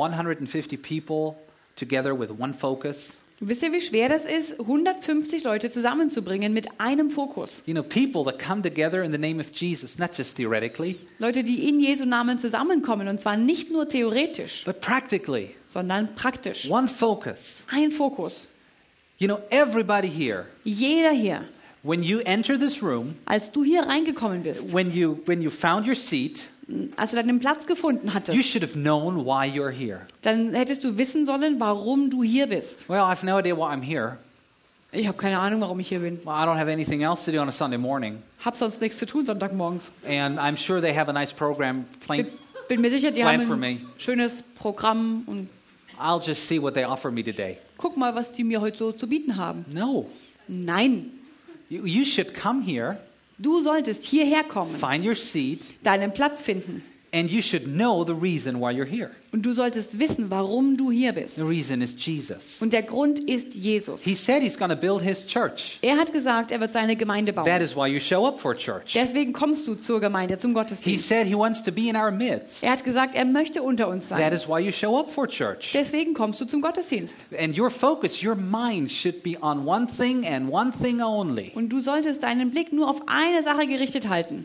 Speaker 2: 150 people together with one focus?
Speaker 1: Wisst ihr, wie schwer das ist, 150 Leute zusammenzubringen mit einem Fokus?
Speaker 2: You know, people that come together in the name of Jesus, not just theoretically,
Speaker 1: Leute, die in Jesu Namen zusammenkommen und zwar nicht nur theoretisch,
Speaker 2: but practically.
Speaker 1: sondern praktisch.
Speaker 2: One focus.
Speaker 1: Ein Fokus.
Speaker 2: You know, everybody here,
Speaker 1: Jeder hier,
Speaker 2: when you enter this room,
Speaker 1: als du hier reingekommen bist,
Speaker 2: when you found your seat,
Speaker 1: als du deinen Platz gefunden
Speaker 2: you
Speaker 1: hattest,
Speaker 2: should have known why you're here.
Speaker 1: dann hättest du wissen sollen, warum du hier bist.
Speaker 2: Well, I have no idea why I'm here.
Speaker 1: Ich habe keine Ahnung, warum ich hier bin.
Speaker 2: Well, I don't have anything else to do on a Sunday morning.
Speaker 1: Hab sonst nichts zu tun Sonntagmorgens.
Speaker 2: And I'm sure they have a nice program
Speaker 1: Bin,
Speaker 2: playing.
Speaker 1: bin mir sicher, die
Speaker 2: Plan
Speaker 1: haben
Speaker 2: for
Speaker 1: ein
Speaker 2: me.
Speaker 1: schönes Programm und
Speaker 2: I'll just see what they offer me today.
Speaker 1: guck mal, was die mir heute so zu bieten haben.
Speaker 2: No.
Speaker 1: Nein,
Speaker 2: You should come here,
Speaker 1: du solltest hierher kommen,
Speaker 2: find your seat,
Speaker 1: deinen Platz finden.
Speaker 2: and you should know the reason why you're here.
Speaker 1: Und du solltest wissen, warum du hier bist.
Speaker 2: The reason is Jesus.
Speaker 1: Und der Grund ist Jesus.
Speaker 2: He said he's going to build his church.
Speaker 1: Er hat gesagt, er wird seine Gemeinde
Speaker 2: That
Speaker 1: bauen.
Speaker 2: is why you show up for church.
Speaker 1: Deswegen kommst du zur Gemeinde, zum
Speaker 2: He
Speaker 1: Gottesdienst.
Speaker 2: said he wants to be in our midst.
Speaker 1: Er hat gesagt, er möchte unter uns
Speaker 2: That
Speaker 1: sein.
Speaker 2: is why you show up for church.
Speaker 1: Deswegen kommst du zum Gottesdienst.
Speaker 2: And your focus, your mind should be on one thing and one thing only.
Speaker 1: Und du solltest deinen Blick nur auf eine Sache gerichtet halten.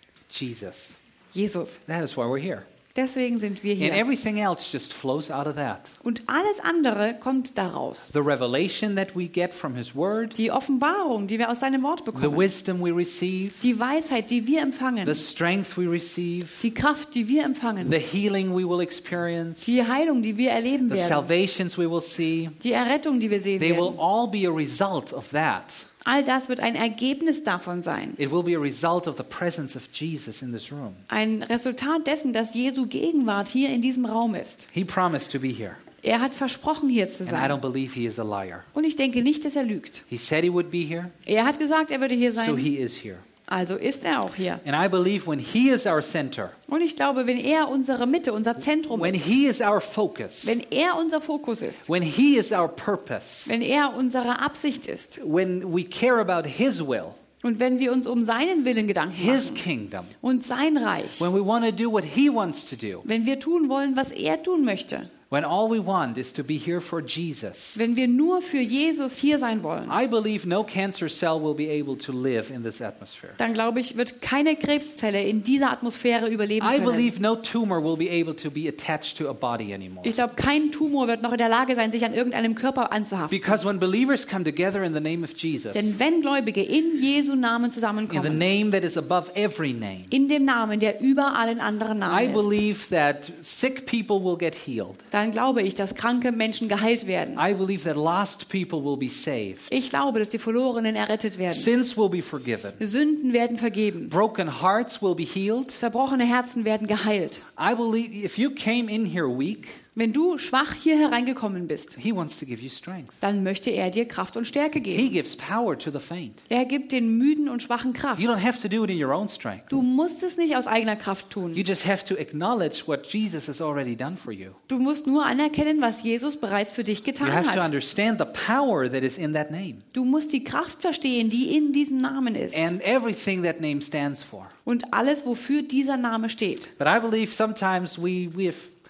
Speaker 2: Jesus.
Speaker 1: Jesus.
Speaker 2: That is why we're here.
Speaker 1: Deswegen sind wir
Speaker 2: And
Speaker 1: hier.
Speaker 2: everything else just flows out of that.
Speaker 1: Und alles andere kommt daraus.
Speaker 2: The revelation that we get from his word,
Speaker 1: Die Offenbarung, die wir aus seinem Wort
Speaker 2: the
Speaker 1: bekommen.
Speaker 2: wisdom we receive,
Speaker 1: Die Weisheit, die wir
Speaker 2: the
Speaker 1: empfangen.
Speaker 2: strength we receive,
Speaker 1: Die Kraft, die wir empfangen.
Speaker 2: the healing we will experience,
Speaker 1: Die Heilung, die wir erleben
Speaker 2: the
Speaker 1: werden.
Speaker 2: salvations we will see,
Speaker 1: Die Errettung, die wir sehen
Speaker 2: they will
Speaker 1: werden.
Speaker 2: all be a result of that.
Speaker 1: All das wird ein Ergebnis davon sein.
Speaker 2: It will be a result of the presence of Jesus in this room.
Speaker 1: Ein Resultat dessen, dass Jesu Gegenwart hier in diesem Raum ist.
Speaker 2: He promised to be here,
Speaker 1: Er hat versprochen, hier zu
Speaker 2: and I
Speaker 1: sein.
Speaker 2: don't believe he is a liar.
Speaker 1: Und ich denke nicht, dass er lügt.
Speaker 2: He said he would be here,
Speaker 1: Er hat gesagt, er würde hier
Speaker 2: so
Speaker 1: sein.
Speaker 2: he is here.
Speaker 1: Also ist er auch hier.
Speaker 2: And I believe when he is our center,
Speaker 1: Und ich glaube, wenn er unsere Mitte, unser Zentrum
Speaker 2: when
Speaker 1: ist,
Speaker 2: he is our focus,
Speaker 1: wenn er unser Fokus ist,
Speaker 2: when he is our purpose,
Speaker 1: wenn er unsere Absicht ist
Speaker 2: when we care about his will,
Speaker 1: und wenn wir uns um seinen Willen Gedanken
Speaker 2: his
Speaker 1: machen
Speaker 2: kingdom,
Speaker 1: und sein Reich,
Speaker 2: when we want to do what he wants to do,
Speaker 1: wenn wir tun wollen, was er tun möchte,
Speaker 2: when all we want is to be here for Jesus,
Speaker 1: wenn wir nur für Jesus hier sein wollen,
Speaker 2: I believe no cancer cell will be able to live in this atmosphere.
Speaker 1: dann glaube ich, wird keine Krebszelle in dieser Atmosphäre überleben
Speaker 2: I
Speaker 1: können.
Speaker 2: believe no tumor will be able to be attached to a body anymore.
Speaker 1: Ich glaube, kein Tumor wird noch in der Lage sein, sich an irgendeinem Körper anzuhaften.
Speaker 2: Because when believers come together in the name of Jesus,
Speaker 1: Denn wenn Gläubige in Jesu Namen
Speaker 2: in the
Speaker 1: zusammenkommen,
Speaker 2: name that is above every name,
Speaker 1: in dem Namen, der über allen anderen
Speaker 2: I
Speaker 1: Namen ist,
Speaker 2: believe that sick people will get healed.
Speaker 1: dann glaube ich, dass kranke Menschen geheilt werden.
Speaker 2: I believe that lost people will be saved.
Speaker 1: Ich glaube, dass die Verlorenen errettet werden.
Speaker 2: Sins will be forgiven.
Speaker 1: Sünden werden vergeben.
Speaker 2: Broken hearts will be healed.
Speaker 1: Zerbrochene Herzen werden geheilt.
Speaker 2: I believe if you came in here weak,
Speaker 1: Wenn du schwach hier hereingekommen bist,
Speaker 2: he wants to give you strength.
Speaker 1: dann möchte er dir Kraft und Stärke
Speaker 2: He
Speaker 1: geben.
Speaker 2: gives power to the faint.
Speaker 1: Er gibt den Müden und Schwachen Kraft.
Speaker 2: You don't have to do it in your own strength.
Speaker 1: Du musst es nicht aus eigener Kraft tun.
Speaker 2: You just have to acknowledge what Jesus has already done for you.
Speaker 1: Du musst nur anerkennen, was Jesus bereits für dich
Speaker 2: You
Speaker 1: getan
Speaker 2: have to
Speaker 1: hat.
Speaker 2: understand the power that is in that name
Speaker 1: Du musst die Kraft verstehen, die in diesem Namen ist.
Speaker 2: and everything that name stands for.
Speaker 1: Und alles, wofür dieser Name steht.
Speaker 2: But I believe sometimes we have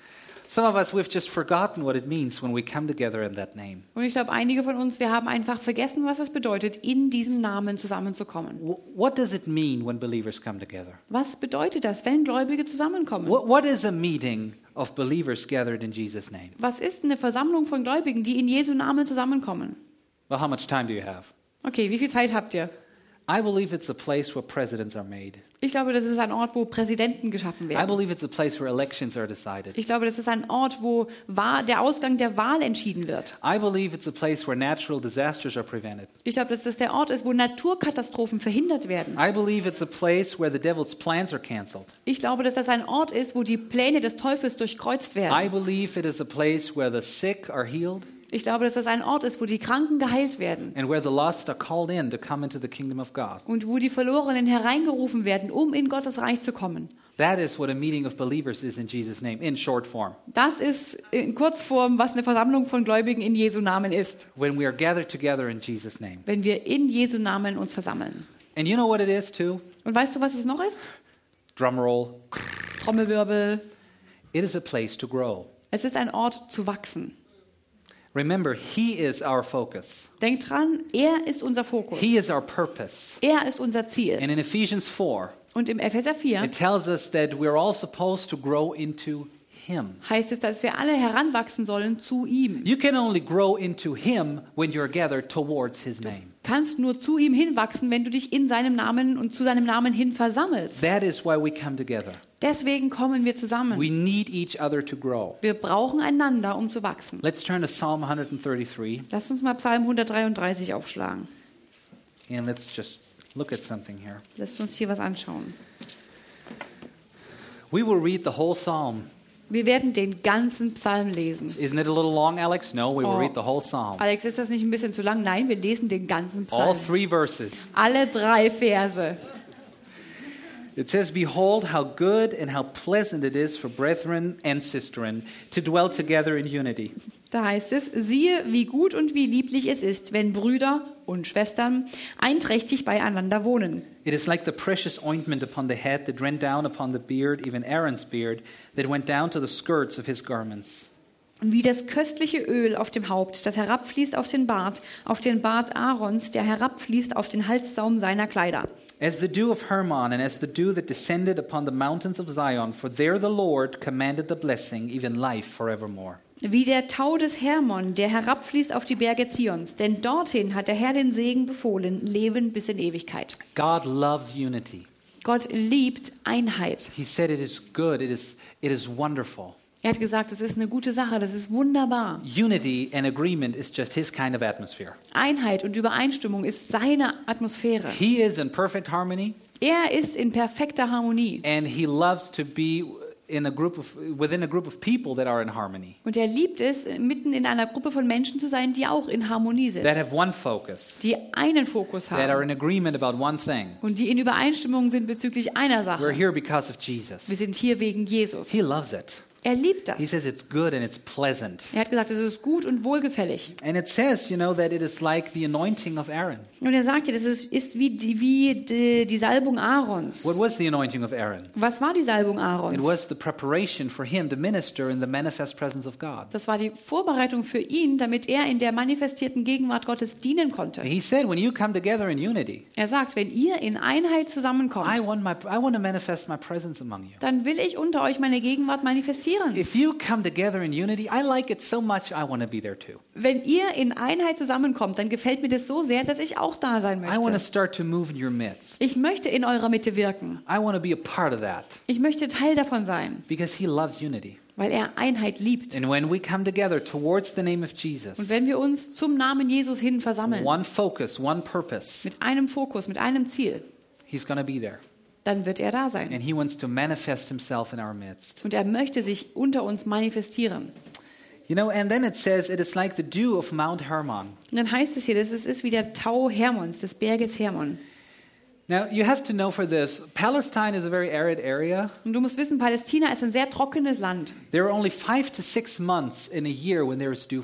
Speaker 2: Some of us, we've just forgotten what it means when we come together in that name.
Speaker 1: Und ich glaube, einige von uns, wir haben einfach vergessen, was es bedeutet, in diesem Namen zusammenzukommen.
Speaker 2: What does it mean when believers come together?
Speaker 1: Was bedeutet das, wenn Gläubige zusammenkommen?
Speaker 2: What is a meeting of believers gathered in Jesus' name?
Speaker 1: Was ist eine Versammlung von Gläubigen, die in Jesu Namen zusammenkommen?
Speaker 2: Well, how much time do you have?
Speaker 1: Okay, wie viel Zeit habt ihr?
Speaker 2: I believe it's a place where presidents are made.
Speaker 1: Ich glaube, das ist ein Ort, wo Präsidenten geschaffen
Speaker 2: I
Speaker 1: werden.
Speaker 2: believe it's a place where elections are decided.
Speaker 1: Ich glaube, das ist ein Ort, wo der Ausgang der Wahl entschieden wird.
Speaker 2: I believe it's a place where natural disasters are prevented.
Speaker 1: Ich glaube, dass das der Ort ist, wo Naturkatastrophen verhindert werden.
Speaker 2: I believe it's a place where the devil's plans are canceled.
Speaker 1: Ich glaube, dass das ein Ort ist, wo die Pläne des Teufels durchkreuzt
Speaker 2: I
Speaker 1: werden.
Speaker 2: believe it is a place where the sick are healed
Speaker 1: Ich glaube, dass das ein Ort ist, wo die Kranken geheilt werden
Speaker 2: and where the lost are called in to come into the kingdom of God.
Speaker 1: und wo die Verlorenen hereingerufen werden, um in Gottes Reich zu kommen.
Speaker 2: That is what a meeting of believers is in Jesus' name, in short form.
Speaker 1: Das ist in Kurzform, was eine Versammlung von Gläubigen in Jesu Namen ist,
Speaker 2: When we are gathered together in Jesus' name.
Speaker 1: wenn wir in Jesu Namen uns versammeln.
Speaker 2: And you know what it is too?
Speaker 1: Und weißt du, was es noch ist?
Speaker 2: Drum roll.
Speaker 1: Trommelwirbel.
Speaker 2: It is a place to grow.
Speaker 1: Es ist ein Ort zu wachsen.
Speaker 2: Remember, He is our focus.
Speaker 1: Denkt dran, er ist unser Fokus.
Speaker 2: He is our purpose.
Speaker 1: Er ist unser Ziel.
Speaker 2: And in Ephesians 4,
Speaker 1: Und im Epheser 4
Speaker 2: it tells us that we're all supposed to grow into Him.
Speaker 1: heißt es, dass wir alle heranwachsen sollen zu ihm.
Speaker 2: You can only grow into Him when you're gathered towards His name.
Speaker 1: Kannst nur zu ihm hinwachsen, wenn du dich in seinem Namen und zu seinem Namen hin versammelst.
Speaker 2: That is why we come together.
Speaker 1: Deswegen kommen wir zusammen.
Speaker 2: We need each other to grow.
Speaker 1: Wir brauchen einander, um zu wachsen.
Speaker 2: Let's turn to Psalm 133
Speaker 1: Lasst uns mal Psalm 133 aufschlagen.
Speaker 2: and let's just look at something here.
Speaker 1: Lasst uns hier was anschauen.
Speaker 2: We will read the whole psalm.
Speaker 1: Wir werden den ganzen Psalm lesen.
Speaker 2: Isn't it a little long, Alex? No, we will
Speaker 1: Oh.
Speaker 2: read the whole psalm.
Speaker 1: Alex, ist das nicht ein bisschen zu lang? Nein, wir lesen den ganzen
Speaker 2: All
Speaker 1: Psalm.
Speaker 2: 3 verses.
Speaker 1: Alle 3 Verse.
Speaker 2: It says, "Behold, how good and how pleasant it is for brethren and sistren to dwell together in unity.
Speaker 1: Da heißt es, siehe, wie gut und wie lieblich es ist, wenn Brüder und Schwestern einträchtig beieinander wohnen.
Speaker 2: It is like the precious ointment upon the head that ran down upon the beard, even Aaron's beard, that went down to the skirts of his garments."
Speaker 1: Wie das köstliche Öl auf dem Haupt, das herabfließt auf den Bart Aarons, der herabfließt auf den Halssaum seiner Kleider.
Speaker 2: As the dew of Hermon, and as the dew that descended upon the mountains of Zion, for there the Lord commanded the blessing, even life forevermore.
Speaker 1: Wie der Tau des Hermon, der herabfließt auf die Berge Zions, denn dorthin hat der Herr den Segen befohlen, Leben bis in Ewigkeit.
Speaker 2: God loves unity.
Speaker 1: Gott liebt Einheit.
Speaker 2: He said it is good, it is wonderful.
Speaker 1: Er hat gesagt, das ist eine gute Sache, das ist wunderbar.
Speaker 2: Unity and agreement is just his kind of atmosphere.
Speaker 1: Einheit und Übereinstimmung ist seine Atmosphäre.
Speaker 2: He is in perfect harmony,
Speaker 1: Er ist in perfekter Harmonie.
Speaker 2: and he loves to be within a group of people that are in harmony,
Speaker 1: Und er liebt es, mitten in einer Gruppe von Menschen zu sein, die auch in Harmonie sind.
Speaker 2: that have one focus,
Speaker 1: Die einen Fokus
Speaker 2: that are
Speaker 1: haben
Speaker 2: in agreement about one thing.
Speaker 1: und die in Übereinstimmung sind bezüglich einer
Speaker 2: We're
Speaker 1: Sache.
Speaker 2: here because of Jesus.
Speaker 1: Wir sind hier wegen Jesus.
Speaker 2: He loves it.
Speaker 1: Er liebt
Speaker 2: He
Speaker 1: das.
Speaker 2: says it's good and it's pleasant.
Speaker 1: Er hat gesagt, es ist gut und wohlgefällig.
Speaker 2: And it says, that it is like the anointing of Aaron.
Speaker 1: Und er sagt ja, das ist wie die Salbung Aarons.
Speaker 2: What was the anointing of Aaron?
Speaker 1: Was war die Salbung
Speaker 2: It
Speaker 1: Aarons?
Speaker 2: was the preparation for him to minister in the manifest presence of God.
Speaker 1: Das war die Vorbereitung für ihn, damit er in der manifestierten Gegenwart Gottes dienen konnte.
Speaker 2: He said, when you come together in unity,
Speaker 1: Er sagt, wenn ihr in Einheit zusammenkommt,
Speaker 2: I want to manifest my presence among you.
Speaker 1: dann will ich unter euch meine Gegenwart manifestieren.
Speaker 2: If you come together in unity, I like it so much, I want to be there too.
Speaker 1: Wenn ihr in Einheit zusammenkommt, dann gefällt mir das so sehr, dass ich auch da sein
Speaker 2: I want to
Speaker 1: möchte.
Speaker 2: start to move in your midst.
Speaker 1: Ich möchte in eurer Mitte wirken.
Speaker 2: I want to be a part of that
Speaker 1: Ich möchte Teil davon sein,
Speaker 2: because he loves unity.
Speaker 1: weil er Einheit liebt.
Speaker 2: And when we come together towards the name of
Speaker 1: Und
Speaker 2: Jesus,
Speaker 1: wenn wir uns zum Namen Jesus hin versammeln,
Speaker 2: one focus, one purpose,
Speaker 1: mit einem Fokus, mit einem Ziel,
Speaker 2: he's going to be there.
Speaker 1: dann wird er da sein.
Speaker 2: And he wants to manifest himself in our midst.
Speaker 1: Und er möchte sich unter uns manifestieren.
Speaker 2: And then it says, it is like the dew of Mount Hermon.
Speaker 1: Und dann heißt es hier, das ist wie der Tau Hermons, des Berges Hermon.
Speaker 2: Now, you have to know for this, Palestine is a very arid area.
Speaker 1: Und du musst wissen, Palästina ist ein sehr trockenes Land.
Speaker 2: There are only 5 to 6 months in a year when there is dewfall.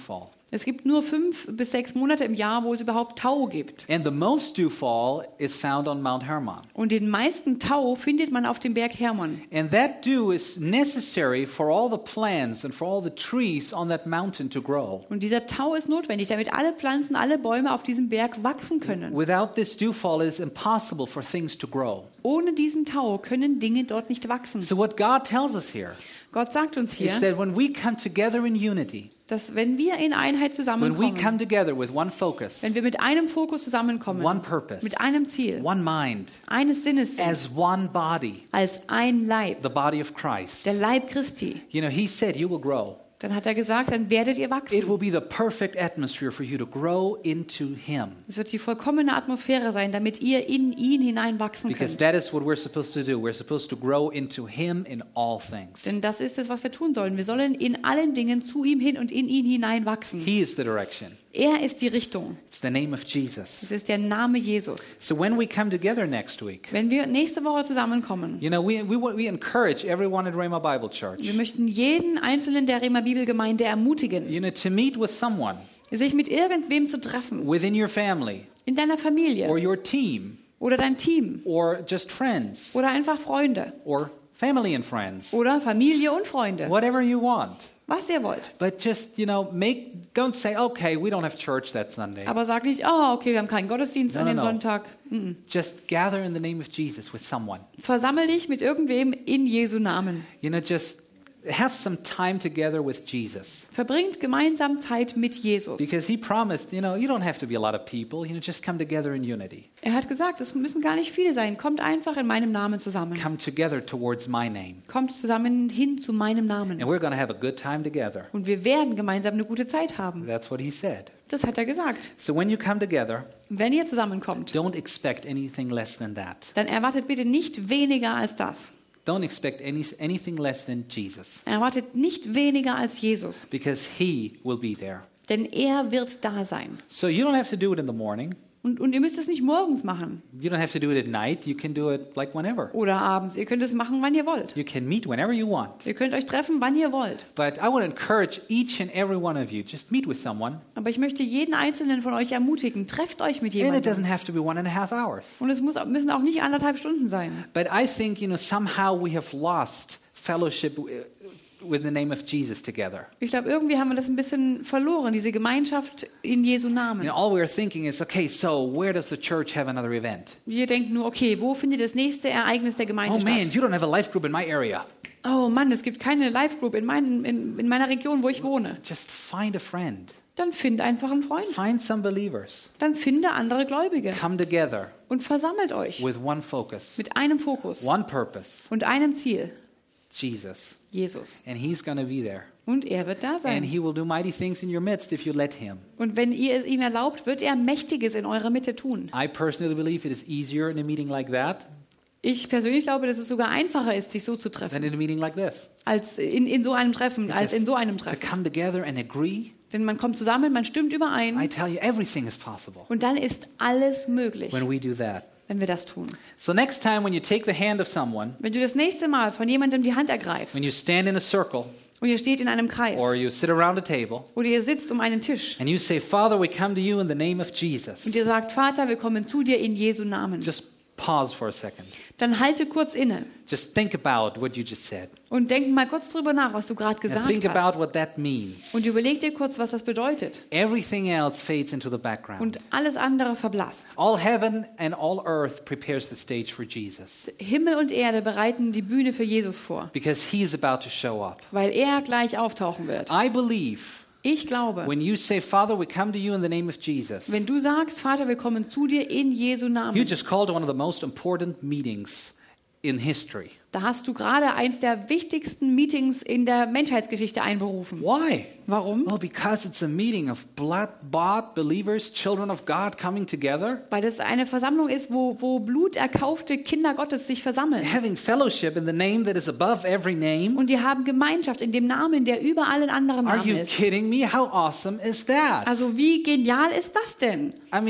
Speaker 1: Es gibt nur 5 bis 6 Monate im Jahr, wo es überhaupt Tau gibt.
Speaker 2: And the most dewfall is found on Mount Hermon.
Speaker 1: Und den meisten Tau findet man auf dem Berg Hermon.
Speaker 2: And that dew is necessary for all the plants and for all the trees on that mountain to grow.
Speaker 1: Und dieser Tau ist notwendig, damit alle Pflanzen, alle Bäume auf diesem Berg wachsen können.
Speaker 2: Without this dewfall, it is impossible for things to grow.
Speaker 1: Ohne diesen Tau können Dinge dort nicht wachsen.
Speaker 2: So what God tells us here
Speaker 1: Gott sagt uns
Speaker 2: is
Speaker 1: hier,
Speaker 2: that when we come together in unity,
Speaker 1: dass wenn wir in Einheit
Speaker 2: when we
Speaker 1: zusammenkommen,
Speaker 2: come together with one focus,
Speaker 1: wenn wir mit einem Fokus zusammenkommen,
Speaker 2: one purpose,
Speaker 1: mit einem Ziel,
Speaker 2: one mind,
Speaker 1: eines Sinnes sind,
Speaker 2: as one body,
Speaker 1: als ein Leib,
Speaker 2: the body of Christ,
Speaker 1: der Leib Christi,
Speaker 2: you know, he said you will grow.
Speaker 1: dann hat er gesagt, dann werdet ihr
Speaker 2: It
Speaker 1: wachsen.
Speaker 2: will be the perfect atmosphere for you to grow into him.
Speaker 1: Es wird die vollkommene Atmosphäre sein, damit ihr in ihn hineinwachsen
Speaker 2: Because
Speaker 1: könnt.
Speaker 2: that is what we're supposed to do. We're supposed to grow into him in all things.
Speaker 1: Denn das ist es, was wir tun sollen. Wir sollen in allen Dingen zu ihm hin und in ihn hineinwachsen.
Speaker 2: He is the direction.
Speaker 1: Er ist die Richtung.
Speaker 2: It's the name of Jesus.
Speaker 1: Es ist der Name Jesus.
Speaker 2: So when we come together next week,
Speaker 1: Wenn wir nächste Woche zusammenkommen,
Speaker 2: you know, we encourage everyone at Rhema Bible Church,
Speaker 1: wir möchten jeden Einzelnen der Rema Bibelgemeinde ermutigen,
Speaker 2: you know, to meet with someone
Speaker 1: sich mit irgendwem zu treffen.
Speaker 2: within your family
Speaker 1: In deiner
Speaker 2: or
Speaker 1: Familie
Speaker 2: your team
Speaker 1: oder dein Team
Speaker 2: or just friends
Speaker 1: oder einfach Freunde
Speaker 2: or family and friends,
Speaker 1: oder Familie und Freunde.
Speaker 2: whatever you want.
Speaker 1: Was ihr wollt.
Speaker 2: But just, you know, don't say, okay, we don't have church that Sunday.
Speaker 1: Aber sag nicht, oh, okay, wir haben keinen Gottesdienst
Speaker 2: No,
Speaker 1: an
Speaker 2: no,
Speaker 1: dem
Speaker 2: no.
Speaker 1: Sonntag.
Speaker 2: Just gather in the name of Jesus with someone.
Speaker 1: Versammel dich mit irgendwem in Jesu Namen.
Speaker 2: You know, just have some time together with Jesus.
Speaker 1: Verbringt gemeinsam Zeit mit Jesus.
Speaker 2: Because he promised, you know, you don't have to be a lot of people, you know, just come together in unity.
Speaker 1: Er hat gesagt, es müssen gar nicht viele sein. Kommt einfach in meinem Namen zusammen.
Speaker 2: Come together towards my name.
Speaker 1: Kommt zusammen hin zu meinem Namen.
Speaker 2: And we're going to have a good time together.
Speaker 1: Und wir werden gemeinsam eine gute Zeit haben.
Speaker 2: That's what he said.
Speaker 1: Das hat er gesagt.
Speaker 2: So when you come together,
Speaker 1: Wenn ihr zusammenkommt,
Speaker 2: don't expect anything less than that.
Speaker 1: dann erwartet bitte nicht weniger als das.
Speaker 2: Don't expect anything less than Jesus.
Speaker 1: Erwartet nicht weniger als Jesus.
Speaker 2: Because he will be there.
Speaker 1: Denn er wird da sein.
Speaker 2: So you don't have to do it in the morning.
Speaker 1: Und ihr müsst es nicht morgens machen
Speaker 2: You don't have to do it at night. You can do it like whenever.
Speaker 1: oder abends. Ihr könnt es machen, wann ihr wollt.
Speaker 2: You can meet whenever you want.
Speaker 1: Ihr könnt euch treffen, wann ihr wollt.
Speaker 2: But I want to encourage each and every one of you, just meet with someone.
Speaker 1: Aber ich möchte jeden Einzelnen von euch ermutigen, trefft euch mit
Speaker 2: And it
Speaker 1: jemandem.
Speaker 2: doesn't have to be 1.5 hours.
Speaker 1: Und es müssen auch nicht 1,5 Stunden sein.
Speaker 2: But I think, you know, somehow we have lost fellowship with the name of Jesus together.
Speaker 1: Ich glaube, irgendwie haben wir das ein bisschen verloren, diese Gemeinschaft in Jesu
Speaker 2: You
Speaker 1: Namen.
Speaker 2: know, all we're thinking is, okay, so where does the church have another event?
Speaker 1: Wir denken nur, okay, wo findet das nächste Ereignis der Gemeinde
Speaker 2: Oh man,
Speaker 1: statt?
Speaker 2: you don't have a life group in my area.
Speaker 1: Oh Mann, es gibt keine Live-Group in meiner Region, wo ich wohne.
Speaker 2: Just find a friend.
Speaker 1: Dann find einfach einen Freund.
Speaker 2: Find some believers.
Speaker 1: Dann finde andere Gläubige
Speaker 2: Come together
Speaker 1: und versammelt euch
Speaker 2: with one focus,
Speaker 1: mit einem Fokus
Speaker 2: one purpose,
Speaker 1: und einem Ziel,
Speaker 2: Jesus.
Speaker 1: Jesus.
Speaker 2: And he's going to be there.
Speaker 1: Und er wird da
Speaker 2: And
Speaker 1: sein.
Speaker 2: he will do mighty things in your midst if you let him.
Speaker 1: Und wenn ihr es ihm erlaubt, wird er Mächtiges in eurer Mitte tun.
Speaker 2: I personally believe it is easier in a meeting like that
Speaker 1: Ich persönlich glaube, dass es sogar einfacher ist, sich so zu
Speaker 2: than
Speaker 1: treffen,
Speaker 2: in a meeting like this.
Speaker 1: als in so einem Treffen, als in so einem
Speaker 2: To
Speaker 1: Treffen.
Speaker 2: come together and agree,
Speaker 1: Denn man kommt zusammen, man stimmt
Speaker 2: I
Speaker 1: überein
Speaker 2: tell you, everything is possible
Speaker 1: und dann ist alles möglich,
Speaker 2: when we do that.
Speaker 1: wenn wir das tun.
Speaker 2: So next time when you take the hand of someone,
Speaker 1: Wenn du das nächste Mal von jemandem die Hand ergreifst
Speaker 2: when you stand in a circle
Speaker 1: und ihr steht in einem Kreis
Speaker 2: or you sit around a table,
Speaker 1: oder ihr sitzt um einen Tisch
Speaker 2: and you say, Father, we come to you in the name of Jesus.
Speaker 1: und ihr sagt, Vater, wir kommen zu dir in Jesu Namen,
Speaker 2: Just pause for a second.
Speaker 1: dann halte kurz inne
Speaker 2: Just think about what you just said.
Speaker 1: und denk mal kurz drüber nach, was du gerade
Speaker 2: And
Speaker 1: gesagt
Speaker 2: think
Speaker 1: hast.
Speaker 2: about what that means.
Speaker 1: Und überleg dir kurz, was das bedeutet.
Speaker 2: Everything else fades into the background.
Speaker 1: Und alles andere verblasst.
Speaker 2: All heaven and all earth prepares the stage for Jesus
Speaker 1: Himmel und Erde bereiten die Bühne für Jesus vor,
Speaker 2: because he's about to show up.
Speaker 1: weil er gleich auftauchen wird.
Speaker 2: I believe
Speaker 1: Ich glaube,
Speaker 2: when you say, Father, we come to you in the name of Jesus,
Speaker 1: wenn du sagst, Vater, wir kommen zu dir in Jesu
Speaker 2: you
Speaker 1: Namen,
Speaker 2: just called one of the most important meetings in history.
Speaker 1: da hast du gerade eins der wichtigsten Meetings in der Menschheitsgeschichte einberufen.
Speaker 2: Why?
Speaker 1: Warum?
Speaker 2: Well, because it's a meeting of blood-bought believers, children of God coming together,
Speaker 1: Weil das eine Versammlung ist, wo bluterkaufte Kinder Gottes sich versammeln.
Speaker 2: having fellowship in the name that is above every name.
Speaker 1: Und die haben Gemeinschaft in dem Namen, der über allen anderen
Speaker 2: Are
Speaker 1: Namen
Speaker 2: you
Speaker 1: ist.
Speaker 2: kidding me? How awesome is that?
Speaker 1: Also wie genial ist das denn?
Speaker 2: I mean,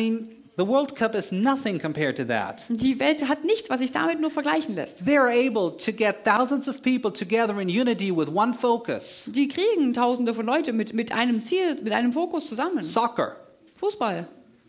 Speaker 2: The World Cup is nothing compared to that.
Speaker 1: Die Welt hat nichts, was sich damit nur vergleichen lässt.
Speaker 2: They're able to get thousands of people together in unity with one focus.
Speaker 1: Die kriegen Tausende von Leuten mit einem Ziel, mit einem Fokus zusammen.
Speaker 2: Soccer.
Speaker 1: Fußball.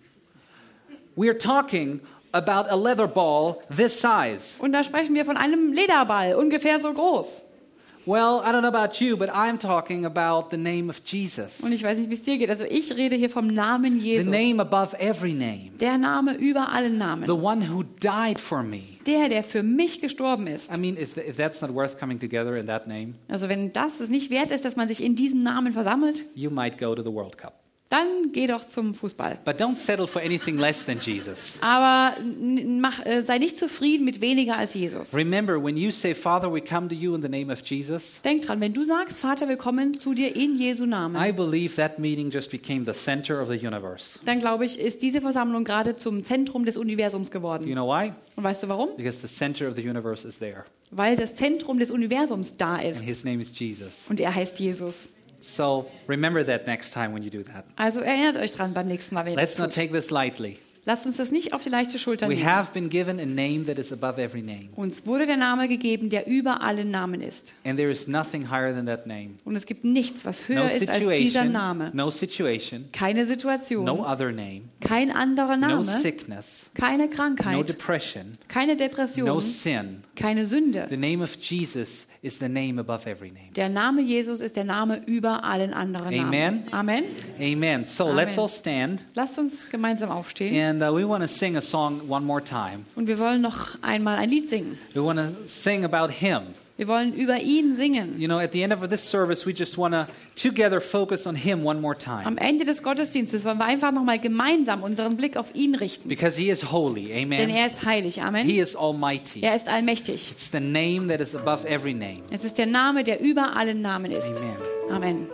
Speaker 2: We're talking about a leather ball this size.
Speaker 1: Und da sprechen wir von einem Lederball, ungefähr so groß.
Speaker 2: Well, I don't know about you, but I'm talking about the name of Jesus.
Speaker 1: Und ich weiß nicht, wie es dir geht. Also ich rede hier vom Namen
Speaker 2: The
Speaker 1: Jesus.
Speaker 2: name above every name.
Speaker 1: Der Name über allen
Speaker 2: The
Speaker 1: Namen.
Speaker 2: one who died for me.
Speaker 1: Der für mich gestorben ist.
Speaker 2: I mean, if that's not worth coming together in that name,
Speaker 1: Also wenn das es nicht wert ist, dass man sich in diesem Namen versammelt,
Speaker 2: you might go to the World Cup.
Speaker 1: dann geh doch zum Fußball.
Speaker 2: But don't settle for anything less than Jesus.
Speaker 1: Aber sei nicht zufrieden mit weniger als Jesus.
Speaker 2: Remember, when you say, Father, we come to you in the name of Jesus,
Speaker 1: Denk dran, wenn du sagst, Vater, wir kommen zu dir in Jesu Namen,
Speaker 2: I believe that meeting just became the center of the universe.
Speaker 1: dann glaube ich, ist diese Versammlung gerade zum Zentrum des Universums
Speaker 2: Do you
Speaker 1: geworden.
Speaker 2: know why?
Speaker 1: Und weißt du warum?
Speaker 2: Because the center of the universe is there,
Speaker 1: Weil das Zentrum des Universums da ist.
Speaker 2: and his name is Jesus.
Speaker 1: Und er heißt Jesus.
Speaker 2: So remember that next time when you do that.
Speaker 1: Also erinnert euch dran beim nächsten Mal, wenn ihr
Speaker 2: Let's
Speaker 1: das
Speaker 2: not
Speaker 1: tut.
Speaker 2: take this lightly.
Speaker 1: Lasst uns das nicht auf die leichte Schulter
Speaker 2: We
Speaker 1: nehmen.
Speaker 2: have been given a name that is above every name,
Speaker 1: Uns wurde der Name gegeben, der über allen Namen ist.
Speaker 2: and there is nothing higher than that name.
Speaker 1: Und es gibt nichts, was höher
Speaker 2: No
Speaker 1: ist als dieser
Speaker 2: situation,
Speaker 1: Name.
Speaker 2: no situation,
Speaker 1: Keine Situation,
Speaker 2: no other name,
Speaker 1: kein anderer
Speaker 2: no
Speaker 1: Name,
Speaker 2: sickness,
Speaker 1: keine
Speaker 2: no
Speaker 1: Krankheit,
Speaker 2: depression,
Speaker 1: keine
Speaker 2: no
Speaker 1: Depression,
Speaker 2: sin.
Speaker 1: keine Sünde.
Speaker 2: The name of Jesus is the name above every name.
Speaker 1: Der Name Jesus ist der Name über allen anderen
Speaker 2: Amen.
Speaker 1: Namen. Amen.
Speaker 2: Amen. So
Speaker 1: Amen.
Speaker 2: let's all stand,
Speaker 1: Lasst uns gemeinsam aufstehen
Speaker 2: and we want to sing a song one more time.
Speaker 1: und wir wollen noch einmal ein Lied singen.
Speaker 2: We want to sing about Him.
Speaker 1: Wir wollen über ihn singen.
Speaker 2: You know, at the end of this service, we just want to together focus on Him one more time,
Speaker 1: Am Ende des Gottesdienstes wollen wir einfach nochmal gemeinsam unseren Blick auf ihn richten.
Speaker 2: because He is holy.
Speaker 1: Denn
Speaker 2: Amen.
Speaker 1: er ist heilig. Amen.
Speaker 2: He is almighty.
Speaker 1: Er ist allmächtig.
Speaker 2: It's the name that is above every name.
Speaker 1: Es ist der Name, der über allen Namen ist.
Speaker 2: Amen.
Speaker 1: Amen.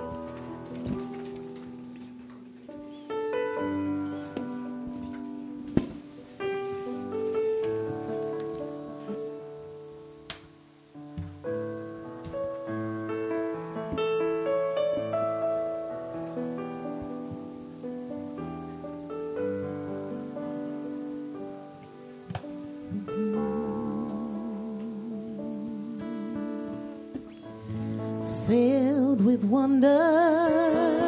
Speaker 3: Filled with wonder